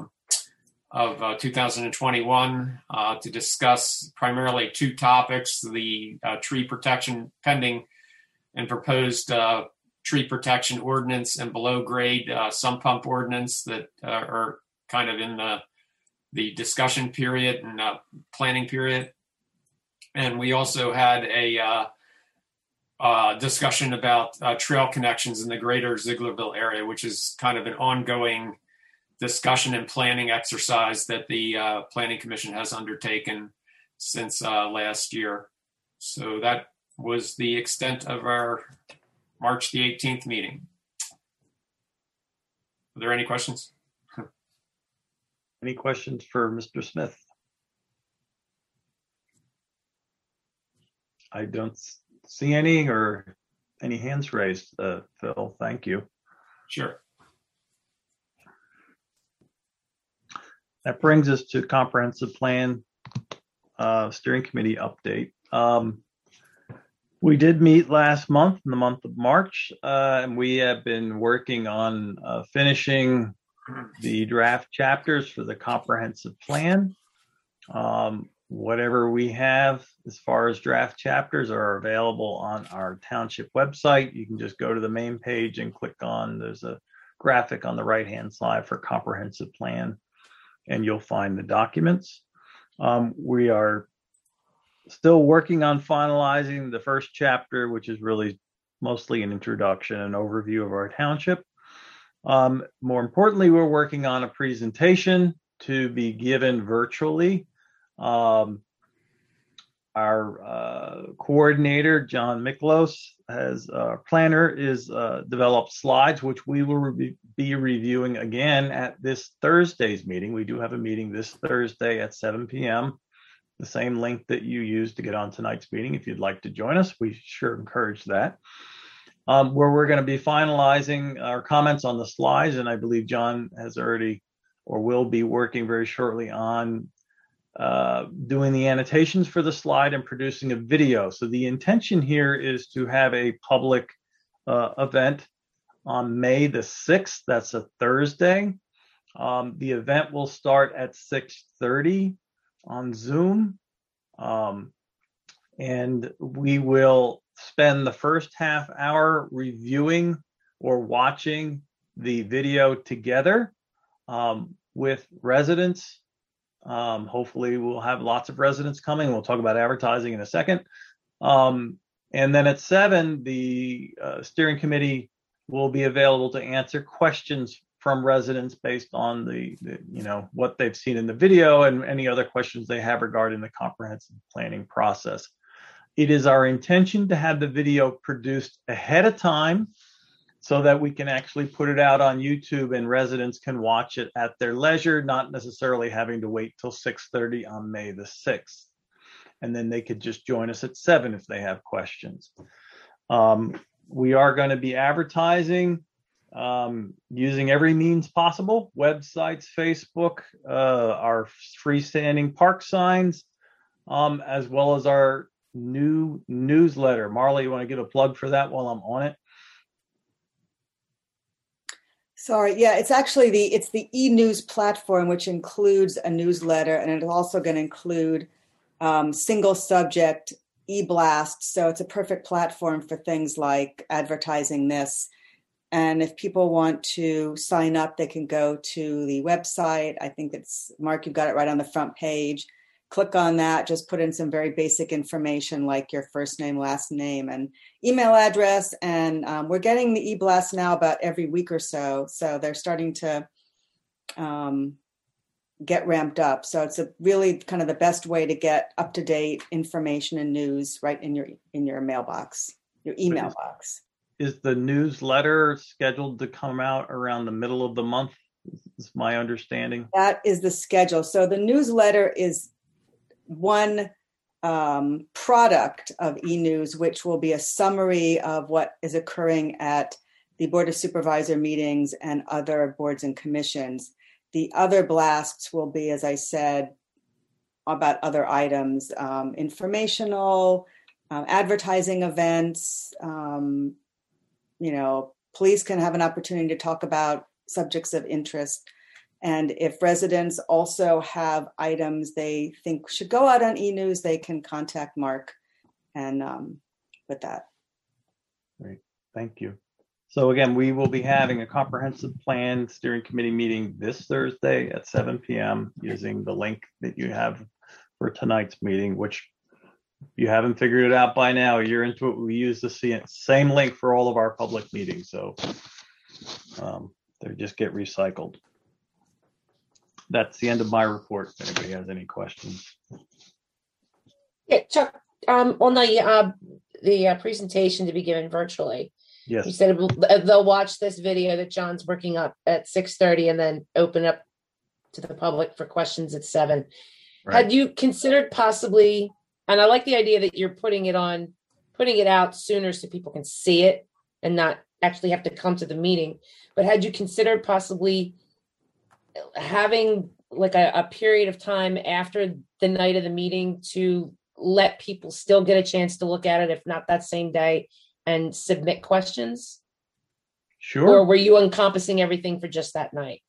2021 to discuss primarily two topics: the tree protection pending and proposed tree protection ordinance and below grade sump pump ordinance that are kind of in the discussion period and planning period. And we also had a discussion about trail connections in the greater Zieglerville area, which is kind of an ongoing discussion and planning exercise that the Planning Commission has undertaken since last year. So that was the extent of our March the 18th meeting. Are there any questions? Any questions for Mr. Smith? I don't see any or any hands raised, Phil. Thank you. Sure. That brings us to comprehensive plan steering committee update. We did meet last month, in the month of March, and we have been working on finishing the draft chapters for the comprehensive plan. Whatever we have as far as draft chapters are available on our township website. You can just go to the main page and click on, there's a graphic on the right-hand side for comprehensive plan, and you'll find the documents. We are still working on finalizing the first chapter, which is really mostly an introduction and overview of our township. More importantly, we're working on a presentation to be given virtually. Our coordinator, John Miklos, planner is developed slides, which we will be reviewing again at this Thursday's meeting. We do have a meeting this Thursday at 7 p.m. The same link that you used to get on tonight's meeting. If you'd like to join us, we sure encourage that. Where we're going to be finalizing our comments on the slides, and I believe John has already or will be working very shortly on doing the annotations for the slide and producing a video. So the intention here is to have a public event on May the 6th. That's a Thursday. The event will start at 6:30 on Zoom. And we will spend the first half hour reviewing or watching the video together with residents. Hopefully we'll have lots of residents coming. We'll talk about advertising in a second. And then at 7, the steering committee will be available to answer questions from residents based on the what they've seen in the video and any other questions they have regarding the comprehensive planning process. It is our intention to have the video produced ahead of time so that we can actually put it out on YouTube and residents can watch it at their leisure, not necessarily having to wait till 6:30 on May the 6th. And then they could just join us at 7 if they have questions. We are going to be advertising using every means possible, websites, Facebook, our freestanding park signs, as well as our new newsletter. Marla, you want to give a plug for that while I'm on it? Sorry, yeah, it's actually the e-news platform, which includes a newsletter, and it's also going to include single subject e-blast. So it's a perfect platform for things like advertising this. And if people want to sign up, they can go to the website. I think it's, Mark, you've got it right on the front page. Click on that, just put in some very basic information like your first name, last name, and email address. And we're getting the e-blast now about every week or so. So they're starting to get ramped up. So it's a really kind of the best way to get up-to-date information and news right in your mailbox, your email box. Is the newsletter scheduled to come out around the middle of the month? Is my understanding. That is the schedule. So the newsletter is one product of e-news, which will be a summary of what is occurring at the Board of Supervisor meetings and other boards and commissions. The other blasts will be, as I said, about other items, informational, advertising events. Police can have an opportunity to talk about subjects of interest. And if residents also have items they think should go out on e-news, they can contact Mark and with that. Great, thank you. So again, we will be having a comprehensive plan steering committee meeting this Thursday at 7 p.m. using the link that you have for tonight's meeting, which if you haven't figured it out by now, you're into it. We use the same link for all of our public meetings. So they just get recycled. That's the end of my report. If anybody has any questions. Yeah, Chuck, On the presentation to be given virtually. Yes. You said they'll watch this video that John's working up at 6:30 and then open up to the public for questions at 7. Right. Had you considered possibly, and I like the idea that you're putting it out sooner so people can see it and not actually have to come to the meeting, but had you considered possibly having like a period of time after the night of the meeting to let people still get a chance to look at it, if not that same day, and submit questions? Sure. Or were you encompassing everything for just that night?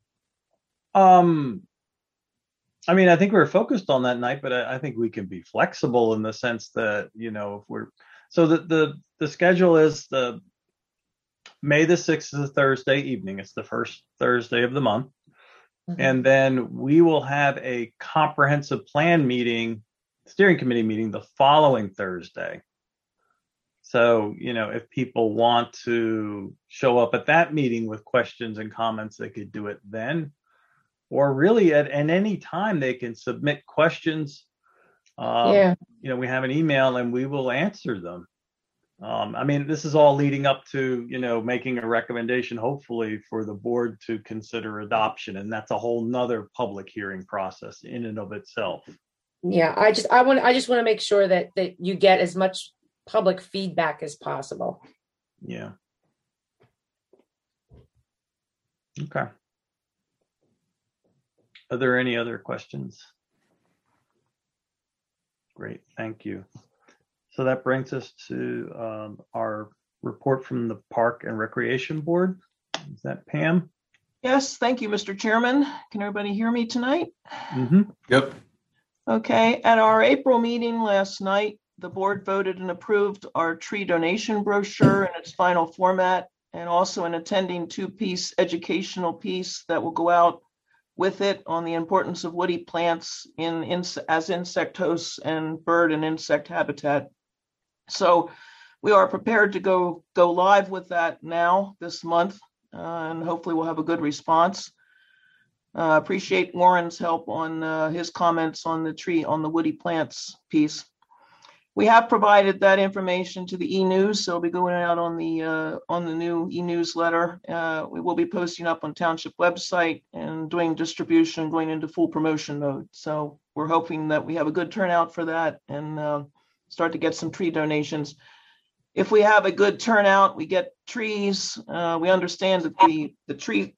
I mean, I think we're focused on that night, but I think we can be flexible in the sense that, if we're, so the schedule is the May the 6th is a Thursday evening. It's the first Thursday of the month. Mm-hmm. And then we will have a comprehensive plan meeting, steering committee meeting, the following Thursday. So, if people want to show up at that meeting with questions and comments, they could do it then. Or really at any time they can submit questions. We have an email and we will answer them. I mean, this is all leading up to, making a recommendation, hopefully, for the board to consider adoption. And that's a whole nother public hearing process in and of itself. Yeah, I just want to make sure that you get as much public feedback as possible. Yeah. Okay. Are there any other questions? Great, thank you. So that brings us to our report from the Park and Recreation Board. Is that Pam? Yes, thank you, Mr. Chairman. Can everybody hear me tonight? Mm-hmm. Yep. Okay, at our April meeting last night, the board voted and approved our tree donation brochure in its final format, and also an attending 2-piece educational piece that will go out with it on the importance of woody plants as insect hosts and bird and insect habitat. So we are prepared to go live with that now this month, and hopefully we'll have a good response. Appreciate Warren's help on his comments on the woody plants piece. We have provided that information to the e-news, so it'll be going out on the new e-newsletter. We will be posting up on township website and doing distribution, going into full promotion mode. So we're hoping that we have a good turnout for that and start to get some tree donations. If we have a good turnout, we get trees. We understand that the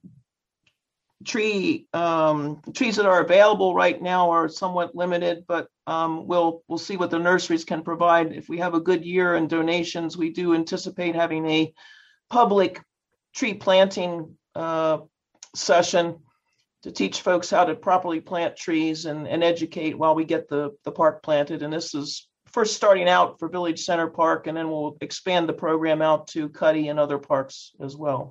trees that are available right now are somewhat limited, but we'll see what the nurseries can provide. If we have a good year in donations, we do anticipate having a public tree planting session to teach folks how to properly plant trees and educate while we get the park planted. And this is first starting out for Village Center Park, and then we'll expand the program out to Cuddy and other parks as well.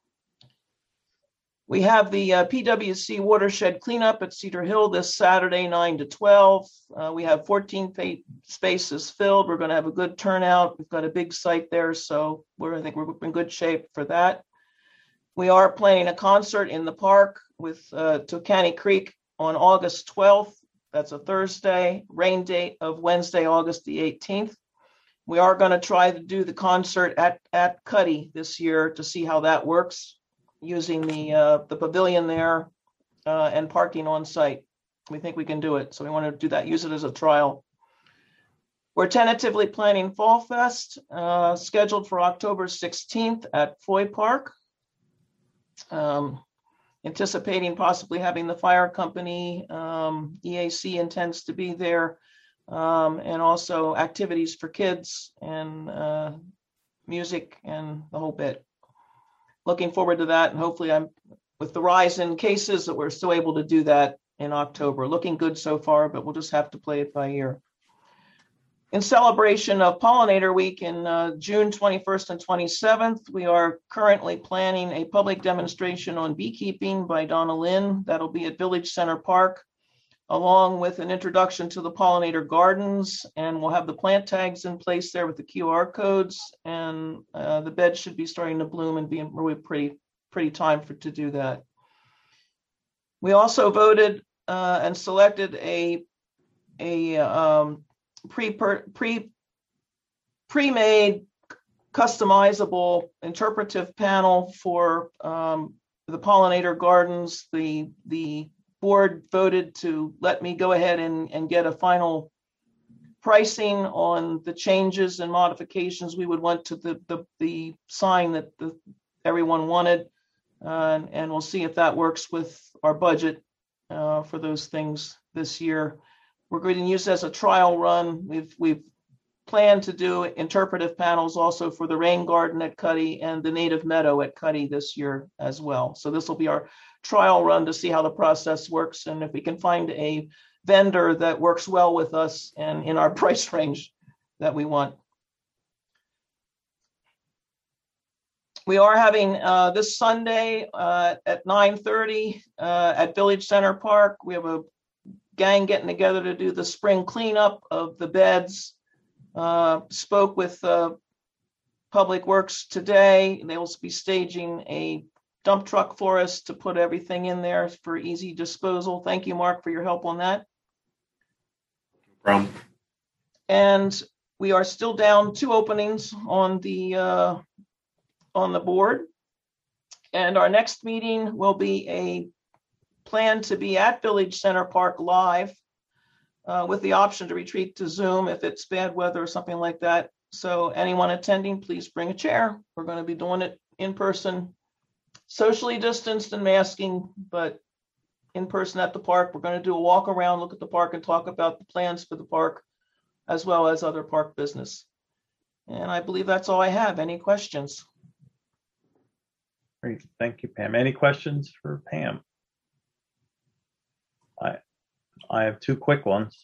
We have the PWC watershed cleanup at Cedar Hill this Saturday, 9 to 12. We have 14 spaces filled. We're going to have a good turnout. We've got a big site there, so I think we're in good shape for that. We are planning a concert in the park with Tocani Creek on August 12th. That's a Thursday, rain date of Wednesday, August the 18th. We are going to try to do the concert at Cuddy this year to see how that works, using the pavilion there and parking on site. We think we can do it. So we want to do that, use it as a trial. We're tentatively planning Fall Fest, scheduled for October 16th at Foy Park. Anticipating possibly having the fire company, EAC intends to be there, and also activities for kids and music and the whole bit. Looking forward to that, and hopefully with the rise in cases that we're still able to do that in October. Looking good so far, but we'll just have to play it by ear. In celebration of Pollinator Week in June 21st and 27th, we are currently planning a public demonstration on beekeeping by Donna Lynn. That'll be at Village Center Park, along with an introduction to the pollinator gardens, and we'll have the plant tags in place there with the QR codes, and the beds should be starting to bloom and be really pretty time to do that. We also voted and selected a pre-made customizable interpretive panel for the pollinator gardens. The board voted to let me go ahead and get a final pricing on the changes and modifications we would want to the sign that everyone wanted. And we'll see if that works with our budget for those things this year. We're going to use it as a trial run. We've planned to do interpretive panels also for the rain garden at Cuddy and the native meadow at Cuddy this year as well. So this will be our trial run to see how the process works, and if we can find a vendor that works well with us and in our price range that we want. We are having this Sunday at 9:30 at Village Center Park. We have a gang getting together to do the spring cleanup of the beds. Spoke with Public Works today. They will be staging a dump truck for us to put everything in there for easy disposal. Thank you, Mark, for your help on that. And we are still down 2 openings on the board. And our next meeting will be a plan to be at Village Center Park live with the option to retreat to Zoom if it's bad weather or something like that. So anyone attending, please bring a chair. We're going to be doing it in person, socially distanced and masking, but in person at the park. We're going to do a walk around, look at the park, and talk about the plans for the park, as well as other park business. And I believe that's all I have. Any questions? Great. Thank you, Pam. Any questions for Pam? I have 2 quick ones.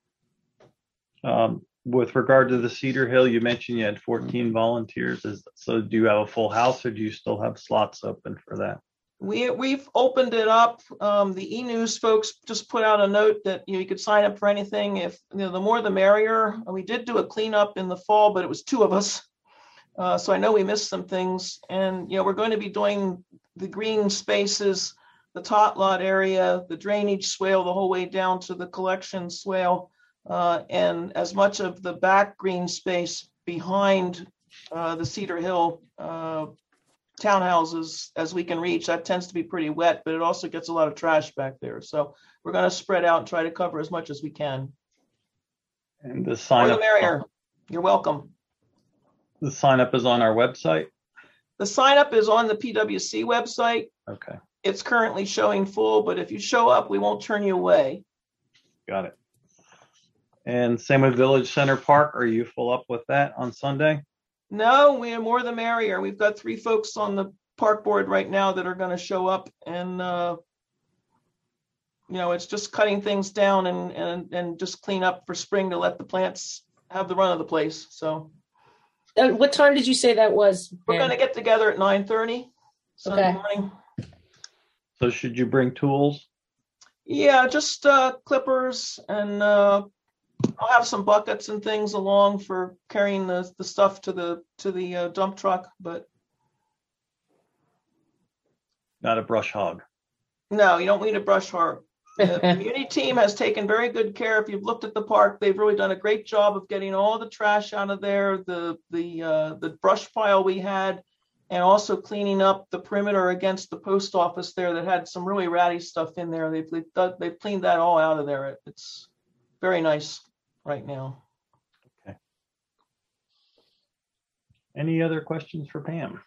With regard to the Cedar Hill, you mentioned you had 14 volunteers. So do you have a full house, or do you still have slots open for that? We've opened it up. The e-news folks just put out a note that you could sign up for anything. If the more the merrier. We did do a cleanup in the fall, but it was 2 of us. So I know we missed some things. And we're going to be doing the green spaces, the tot lot area, the drainage swale, the whole way down to the collection swale, and as much of the back green space behind the Cedar Hill townhouses as we can reach. That tends to be pretty wet, but it also gets a lot of trash back there. So we're going to spread out and try to cover as much as we can. And the sign up, merrier. You're welcome. The sign up is on our website. The sign up is on the PWC website. Okay. It's currently showing full, but if you show up, we won't turn you away. Got it. And same with Village Center Park. Are you full up with that on Sunday? No, we are more the merrier. We've got 3 folks on the park board right now that are going to show up, and it's just cutting things down and just clean up for spring to let the plants have the run of the place. So, what time did you say that was? We're going to get together at 9:30 Sunday morning. So should you bring tools? Yeah, just clippers, and I'll have some buckets and things along for carrying the stuff to the dump truck, but not a brush hog. No, you don't need a brush hog. The community team has taken very good care. If you've looked at the park, they've really done a great job of getting all the trash out of there, the brush pile we had, and also cleaning up the perimeter against the post office there that had some really ratty stuff in there. They've cleaned that all out of there. It's very nice right now. Okay. Any other questions for Pam?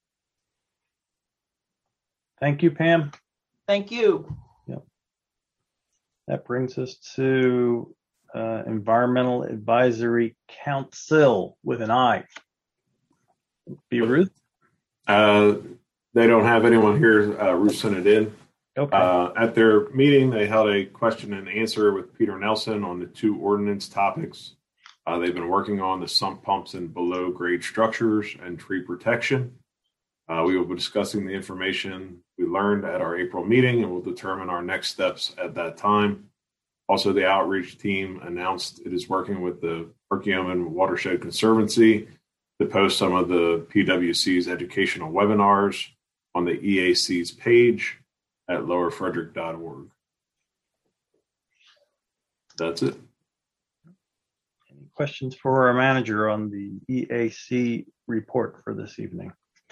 Thank you, Pam. Thank you. Yep. That brings us to Environmental Advisory Council with an I. Be Ruth? They don't have anyone here. Ruth sent it in. Okay. At their meeting, they held a question and answer with Peter Nelson on the 2 ordinance topics. They've been working on the sump pumps and below grade structures and tree protection. We will be discussing the information we learned at our April meeting, and we'll determine our next steps at that time. Also, the outreach team announced it is working with the Perkiomen Watershed Conservancy to post some of the PWC's educational webinars on the EAC's page at lowerfrederick.org. That's it. questions for our manager on the EAC report for this evening?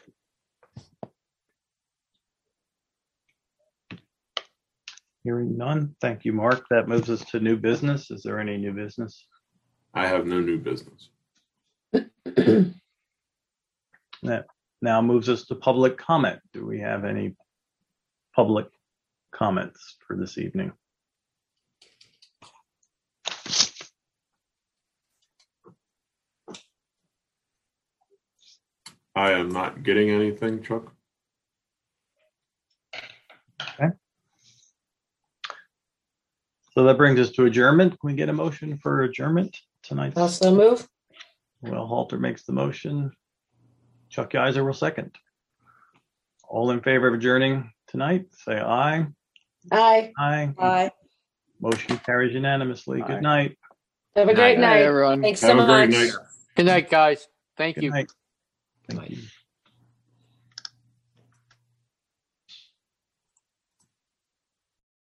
Hearing none. Thank you, Mark. That moves us to new business. Is there any new business? I have no new business. That now moves us to public comment. Do we have any public comments for this evening? I am not getting anything, Chuck. Okay. So that brings us to adjournment. Can we get a motion for adjournment tonight? Also move. Will Halter makes the motion. Chuck Geiser will second. All in favor of adjourning tonight, say aye. Aye. Aye. Aye. Motion carries unanimously. Good night. Have a great Good night, night. everyone. Thanks Have so a great much. night. Good night, guys. Thank Good you. night. Thank you.